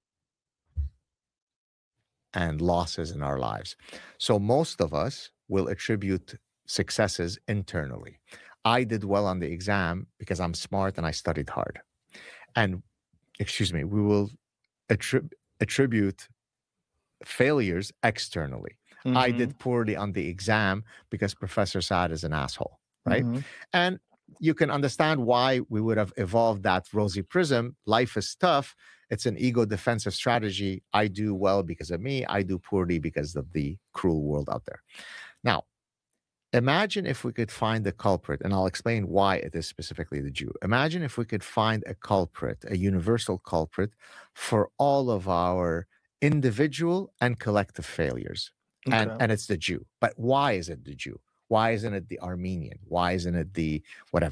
And losses in our lives. So most of us will attribute successes internally. I did well on the exam because I'm smart and I studied hard. And, we will attribute failures externally. Mm-hmm. I did poorly on the exam because Professor Saad is an asshole, right? Mm-hmm. And you can understand why we would have evolved that rosy prism. Life is tough. It's an ego defensive strategy. I do well because of me. I do poorly because of the cruel world out there. Now, imagine if we could find the culprit, and I'll explain why it is specifically the Jew. Imagine if we could find a culprit, a universal culprit for all of our individual and collective failures. Okay. And it's the Jew. But why is it the Jew? Why isn't it the Armenian? Why isn't it the whatever?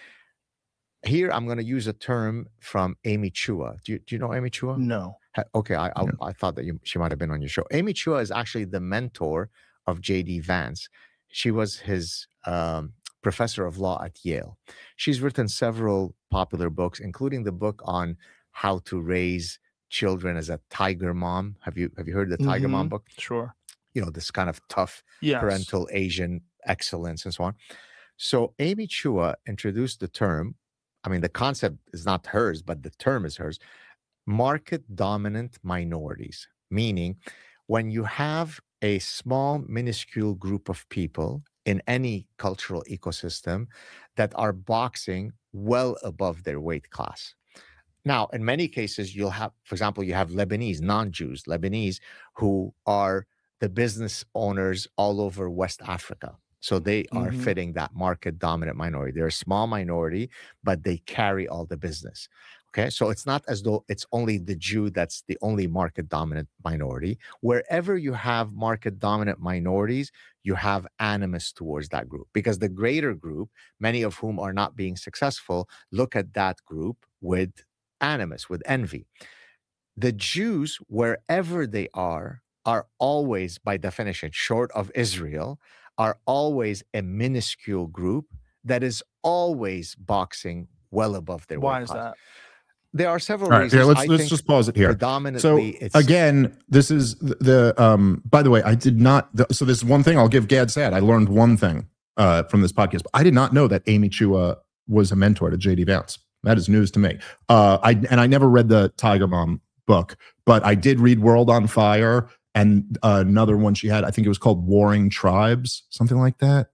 Here, I'm going to use a term from Amy Chua. Do you know Amy Chua? No. Okay, I thought that she might have been on your show. Amy Chua is actually the mentor of J.D. Vance. She was his professor of law at Yale. She's written several popular books, including the book on how to raise children as a tiger mom. Have you heard the Tiger Mom book? Sure. You know, this kind of tough parental Asian excellence and so on. So Amy Chua introduced the term. I mean, the concept is not hers, but the term is hers. Market dominant minorities, meaning when you have a small, minuscule group of people in any cultural ecosystem that are boxing well above their weight class. Now, in many cases, you'll have, for example, you have Lebanese, non-Jews, Lebanese, who are the business owners all over West Africa. So they are fitting that market dominant minority. They're a small minority, but they carry all the business. Okay, so it's not as though it's only the Jew that's the only market dominant minority. Wherever you have market dominant minorities, you have animus towards that group, because the greater group, many of whom are not being successful, look at that group with animus, with envy. The Jews, wherever they are always, by definition, short of Israel, are always a minuscule group that is always boxing well above their weight class. Why is that? There are several reasons. Yeah, let's just pause it here. Predominantly, so again, this is the by the way, I did not. So this is one thing I'll give Gad Saad. I learned one thing from this podcast. But I did not know that Amy Chua was a mentor to J.D. Vance. That is news to me. I never read the Tiger Mom book, but I did read World on Fire. And another one she had, I think it was called Warring Tribes, something like that.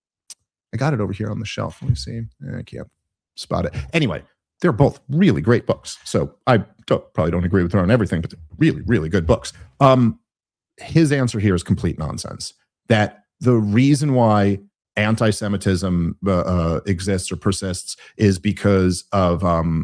I got it over here on the shelf. Let me see. I can't spot it. Anyway, they're both really great books. So I probably don't agree with her on everything, but they're really, really good books. His answer here is complete nonsense. That the reason why anti-Semitism exists or persists is because of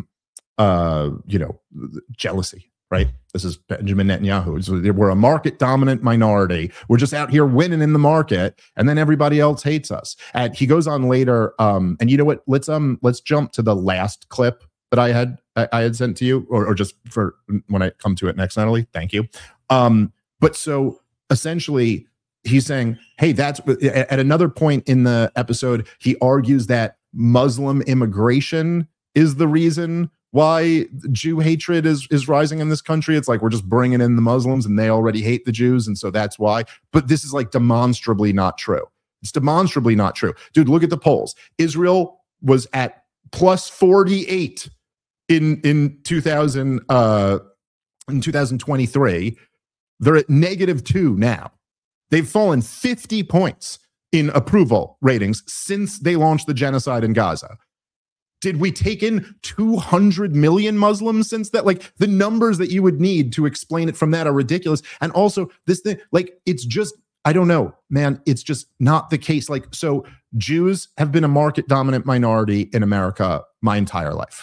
jealousy. Right? This is Benjamin Netanyahu. We're a market dominant minority. We're just out here winning in the market, and then everybody else hates us. And he goes on later. And you know what? Let's jump to the last clip that I had sent to you, or just for when I come to it next, Natalie. Thank you. But so essentially, he's saying, hey, that's at another point in the episode, he argues that Muslim immigration is the reason why Jew hatred is rising in this country. It's like we're just bringing in the Muslims and they already hate the Jews, and so that's why. But this is like demonstrably not true. It's demonstrably not true. Dude, look at the polls. Israel was at plus 48 in 2023. They're at -2 now. They've fallen 50 points in approval ratings since they launched the genocide in Gaza. Did we take in 200 million Muslims since that? Like, the numbers that you would need to explain it from that are ridiculous. And also this thing, like, it's just I don't know, man. It's just not the case. Like, so Jews have been a market dominant minority in America my entire life.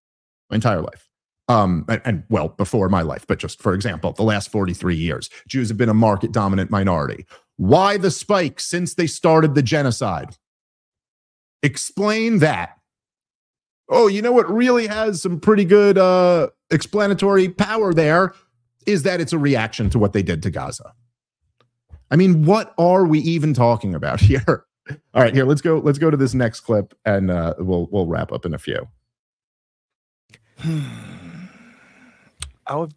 And well, before my life, but just for example, the last 43 years, Jews have been a market dominant minority. Why the spike since they started the genocide? Explain that. Oh, you know what really has some pretty good explanatory power there is that it's a reaction to what they did to Gaza. I mean, what are we even talking about here? All right, here, let's go to this next clip, and we'll wrap up in a few. I would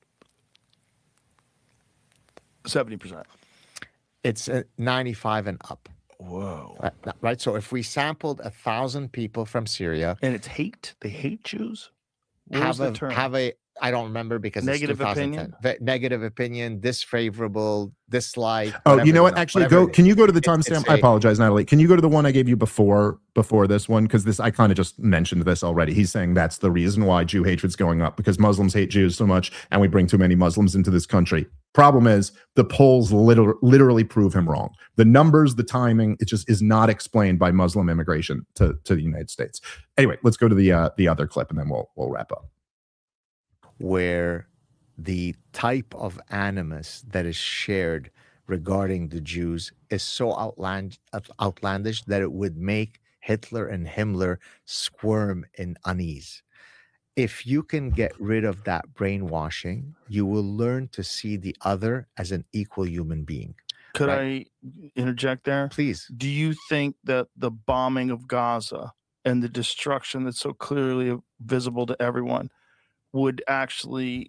70%. It's 95 and up. Whoa. Right. So if we sampled 1,000 people from Syria, and it's hate, they hate Jews. Have a I don't remember because negative it's opinion. Negative opinion, disfavorable, dislike. Oh, you know what? Actually, can you go to the timestamp? I apologize, Natalie. Can you go to the one I gave you before this one? Because this, I kind of just mentioned this already. He's saying that's the reason why Jew hatred's going up, because Muslims hate Jews so much, and we bring too many Muslims into this country. Problem is, the polls literally prove him wrong. The numbers, the timing, it just is not explained by Muslim immigration to the United States. Anyway, let's go to the other clip, and then we'll wrap up. Where the type of animus that is shared regarding the Jews is so outlandish that it would make Hitler and Himmler squirm in unease. If you can get rid of that brainwashing, you will learn to see the other as an equal human being. Could I interject there? Please. Do you think that the bombing of Gaza and the destruction that's so clearly visible to everyone would actually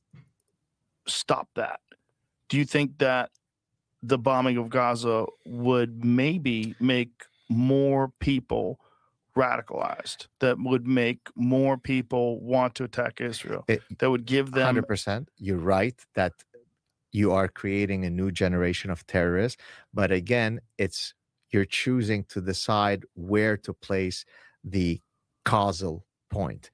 stop that? Do you think that the bombing of Gaza would maybe make more people radicalized, that would make more people want to attack Israel, that would give them 100%? You're right that you are creating a new generation of terrorists, but again, you're choosing to decide where to place the causal point.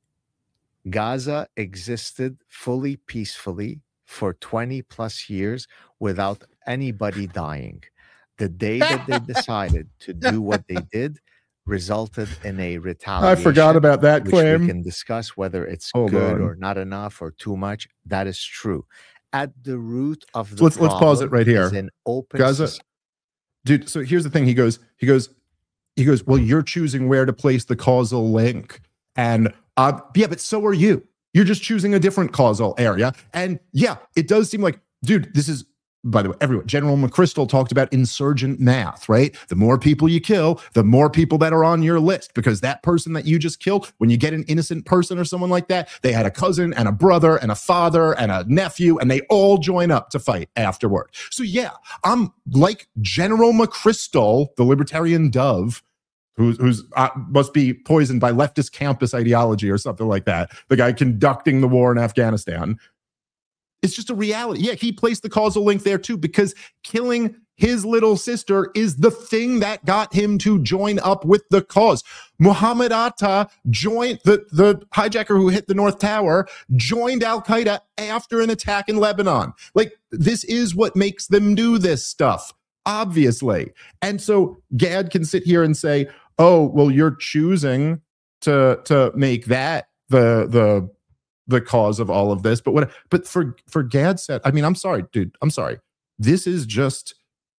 Gaza existed fully peacefully for 20 plus years without anybody dying. The day that they decided to do what they did resulted in a retaliation. I forgot about that claim. We can discuss whether it's good or not enough or too much. That is true. At the root of the let's pause it right here. An open Gaza, dude. So here's the thing. He goes. Well, you're choosing where to place the causal link, and yeah, but so are you. You're just choosing a different causal area. And yeah, it does seem like, dude, this is, by the way, everyone, General McChrystal talked about insurgent math, right? The more people you kill, the more people that are on your list, because that person that you just killed, when you get an innocent person or someone like that, they had a cousin and a brother and a father and a nephew, and they all join up to fight afterward. So yeah, I'm like General McChrystal, the libertarian dove, who's must be poisoned by leftist campus ideology or something like that. The guy conducting the war in Afghanistan. It's just a reality. Yeah, he placed the causal link there too, because killing his little sister is the thing that got him to join up with the cause. Muhammad Atta joined, the hijacker who hit the North Tower, joined Al-Qaeda after an attack in Lebanon. Like, this is what makes them do this stuff, obviously. And so Gad can sit here and say, oh, well, you're choosing to make that the cause of all of this. But for Gad said, I mean, I'm sorry, dude. I'm sorry. This is just,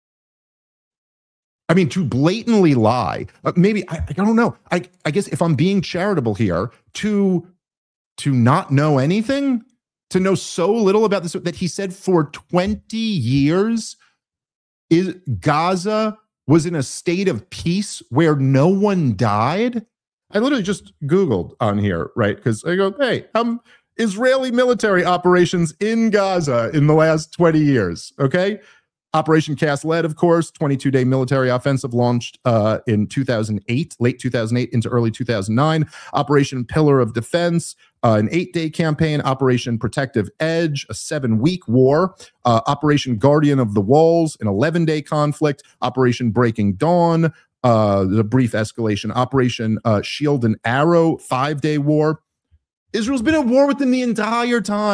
I mean, to blatantly lie. Maybe I don't know. I guess if I'm being charitable here, to not know anything, to know so little about this, that he said for 20 years is Gaza was in a state of peace where no one died. I literally just Googled on here, right? Because I go, hey, Israeli military operations in Gaza in the last 20 years, okay? Operation Cast Lead, of course, 22-day military offensive launched in 2008, late 2008 into early 2009. Operation Pillar of Defense, an 8-day campaign. Operation Protective Edge, a 7-week war. Operation Guardian of the Walls, an 11-day conflict. Operation Breaking Dawn, the brief escalation. Operation Shield and Arrow, 5-day war. Israel's been at war with them the entire time.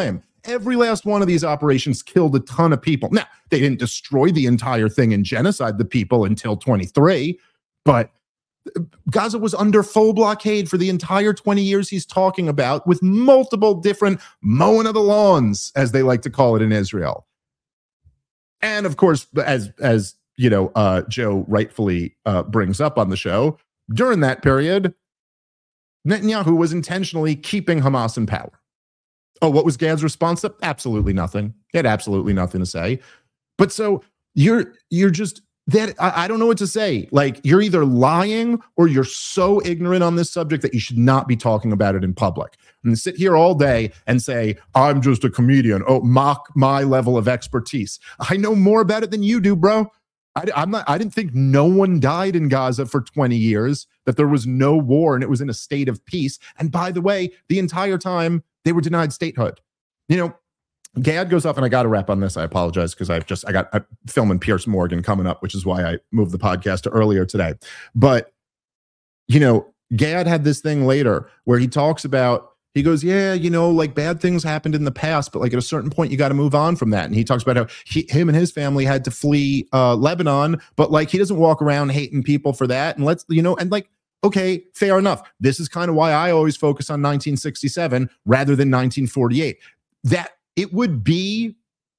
every last one of these operations killed a ton of people. Now, they didn't destroy the entire thing and genocide the people until 23, but Gaza was under full blockade for the entire 20 years he's talking about, with multiple different mowing of the lawns, as they like to call it in Israel. And of course, as you know, Joe rightfully brings up on the show, during that period, Netanyahu was intentionally keeping Hamas in power. Oh, what was Gad's response? Absolutely nothing. He had absolutely nothing to say. But so you're just that I don't know what to say. Like, you're either lying or you're so ignorant on this subject that you should not be talking about it in public. And sit here all day and say, I'm just a comedian. Oh, mock my level of expertise. I know more about it than you do, bro. I didn't think no one died in Gaza for 20 years, that there was no war and it was in a state of peace. And by the way, the entire time they were denied statehood. You know, Gad goes off, and I got to wrap on this. I apologize because I'm filming Piers Morgan coming up, which is why I moved the podcast to earlier today. But, you know, Gad had this thing later where he talks about, he goes, yeah, you know, like bad things happened in the past, but like at a certain point, you got to move on from that. And he talks about how him and his family had to flee Lebanon, but like he doesn't walk around hating people for that. And let's, you know, and like, okay, fair enough. This is kind of why I always focus on 1967 rather than 1948. That it would be,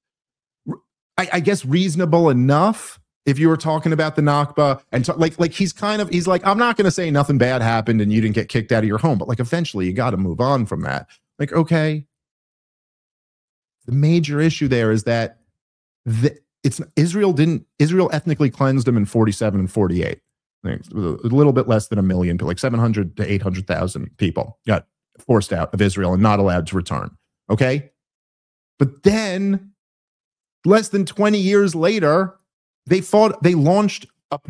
I guess, reasonable enough if you were talking about the Nakba and he's like, I'm not going to say nothing bad happened and you didn't get kicked out of your home, but like eventually you got to move on from that. Like, okay. The major issue there is that Israel ethnically cleansed them in 47 and 48. A little bit less than 1 million, like 700 to 800,000 people got forced out of Israel and not allowed to return. Okay. But then less than 20 years later, they launched a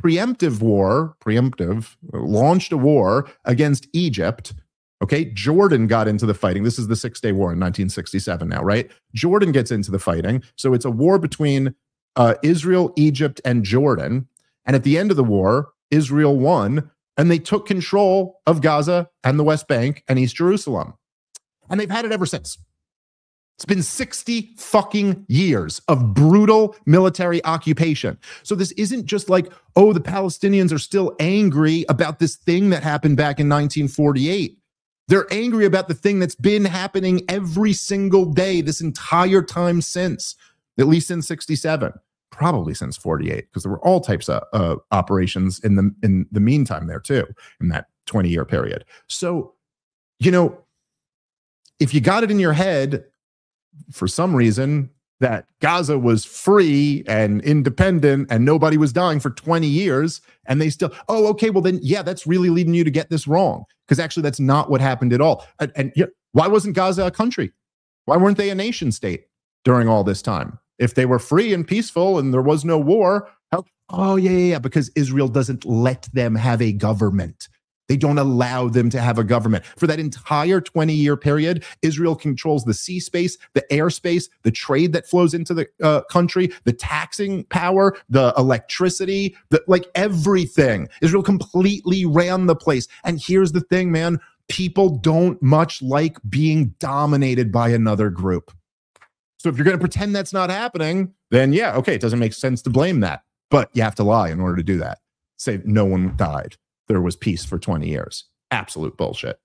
launched a war against Egypt. Okay. Jordan got into the fighting. This is the 6-Day War in 1967 now, right? Jordan gets into the fighting. So it's a war between Israel, Egypt, and Jordan. And at the end of the war, Israel won, and they took control of Gaza and the West Bank and East Jerusalem. And they've had it ever since. It's been 60 fucking years of brutal military occupation. So this isn't just like, oh, the Palestinians are still angry about this thing that happened back in 1948. They're angry about the thing that's been happening every single day this entire time since, at least since 67, probably since 48, because there were all types of operations in the meantime there too, in that 20-year period. So, you know, if you got it in your head for some reason that Gaza was free and independent and nobody was dying for 20 years and they still, oh, okay, well then, yeah, that's really leading you to get this wrong, because actually that's not what happened at all. And why wasn't Gaza a country? Why weren't they a nation state during all this time? If they were free and peaceful and there was no war, because Israel doesn't let them have a government. They don't allow them to have a government. For that entire 20-year period, Israel controls the sea space, the airspace, the trade that flows into the country, the taxing power, the electricity, everything. Israel completely ran the place. And here's the thing, man. People don't much like being dominated by another group. So if you're going to pretend that's not happening, then yeah, okay, it doesn't make sense to blame that. But you have to lie in order to do that. Say no one died. There was peace for 20 years. Absolute bullshit.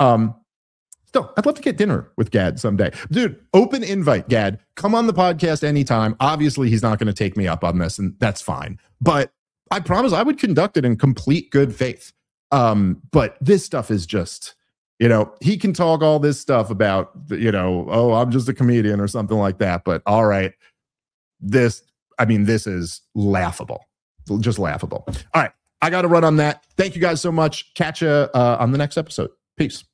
Still, I'd love to get dinner with Gad someday. Dude, open invite, Gad. Come on the podcast anytime. Obviously, he's not going to take me up on this, and that's fine. But I promise I would conduct it in complete good faith. But this stuff is just, you know, he can talk all this stuff about, you know, oh, I'm just a comedian or something like that. But all right, this is laughable. Just laughable. All right. I got to run on that. Thank you guys so much. Catch you on the next episode. Peace.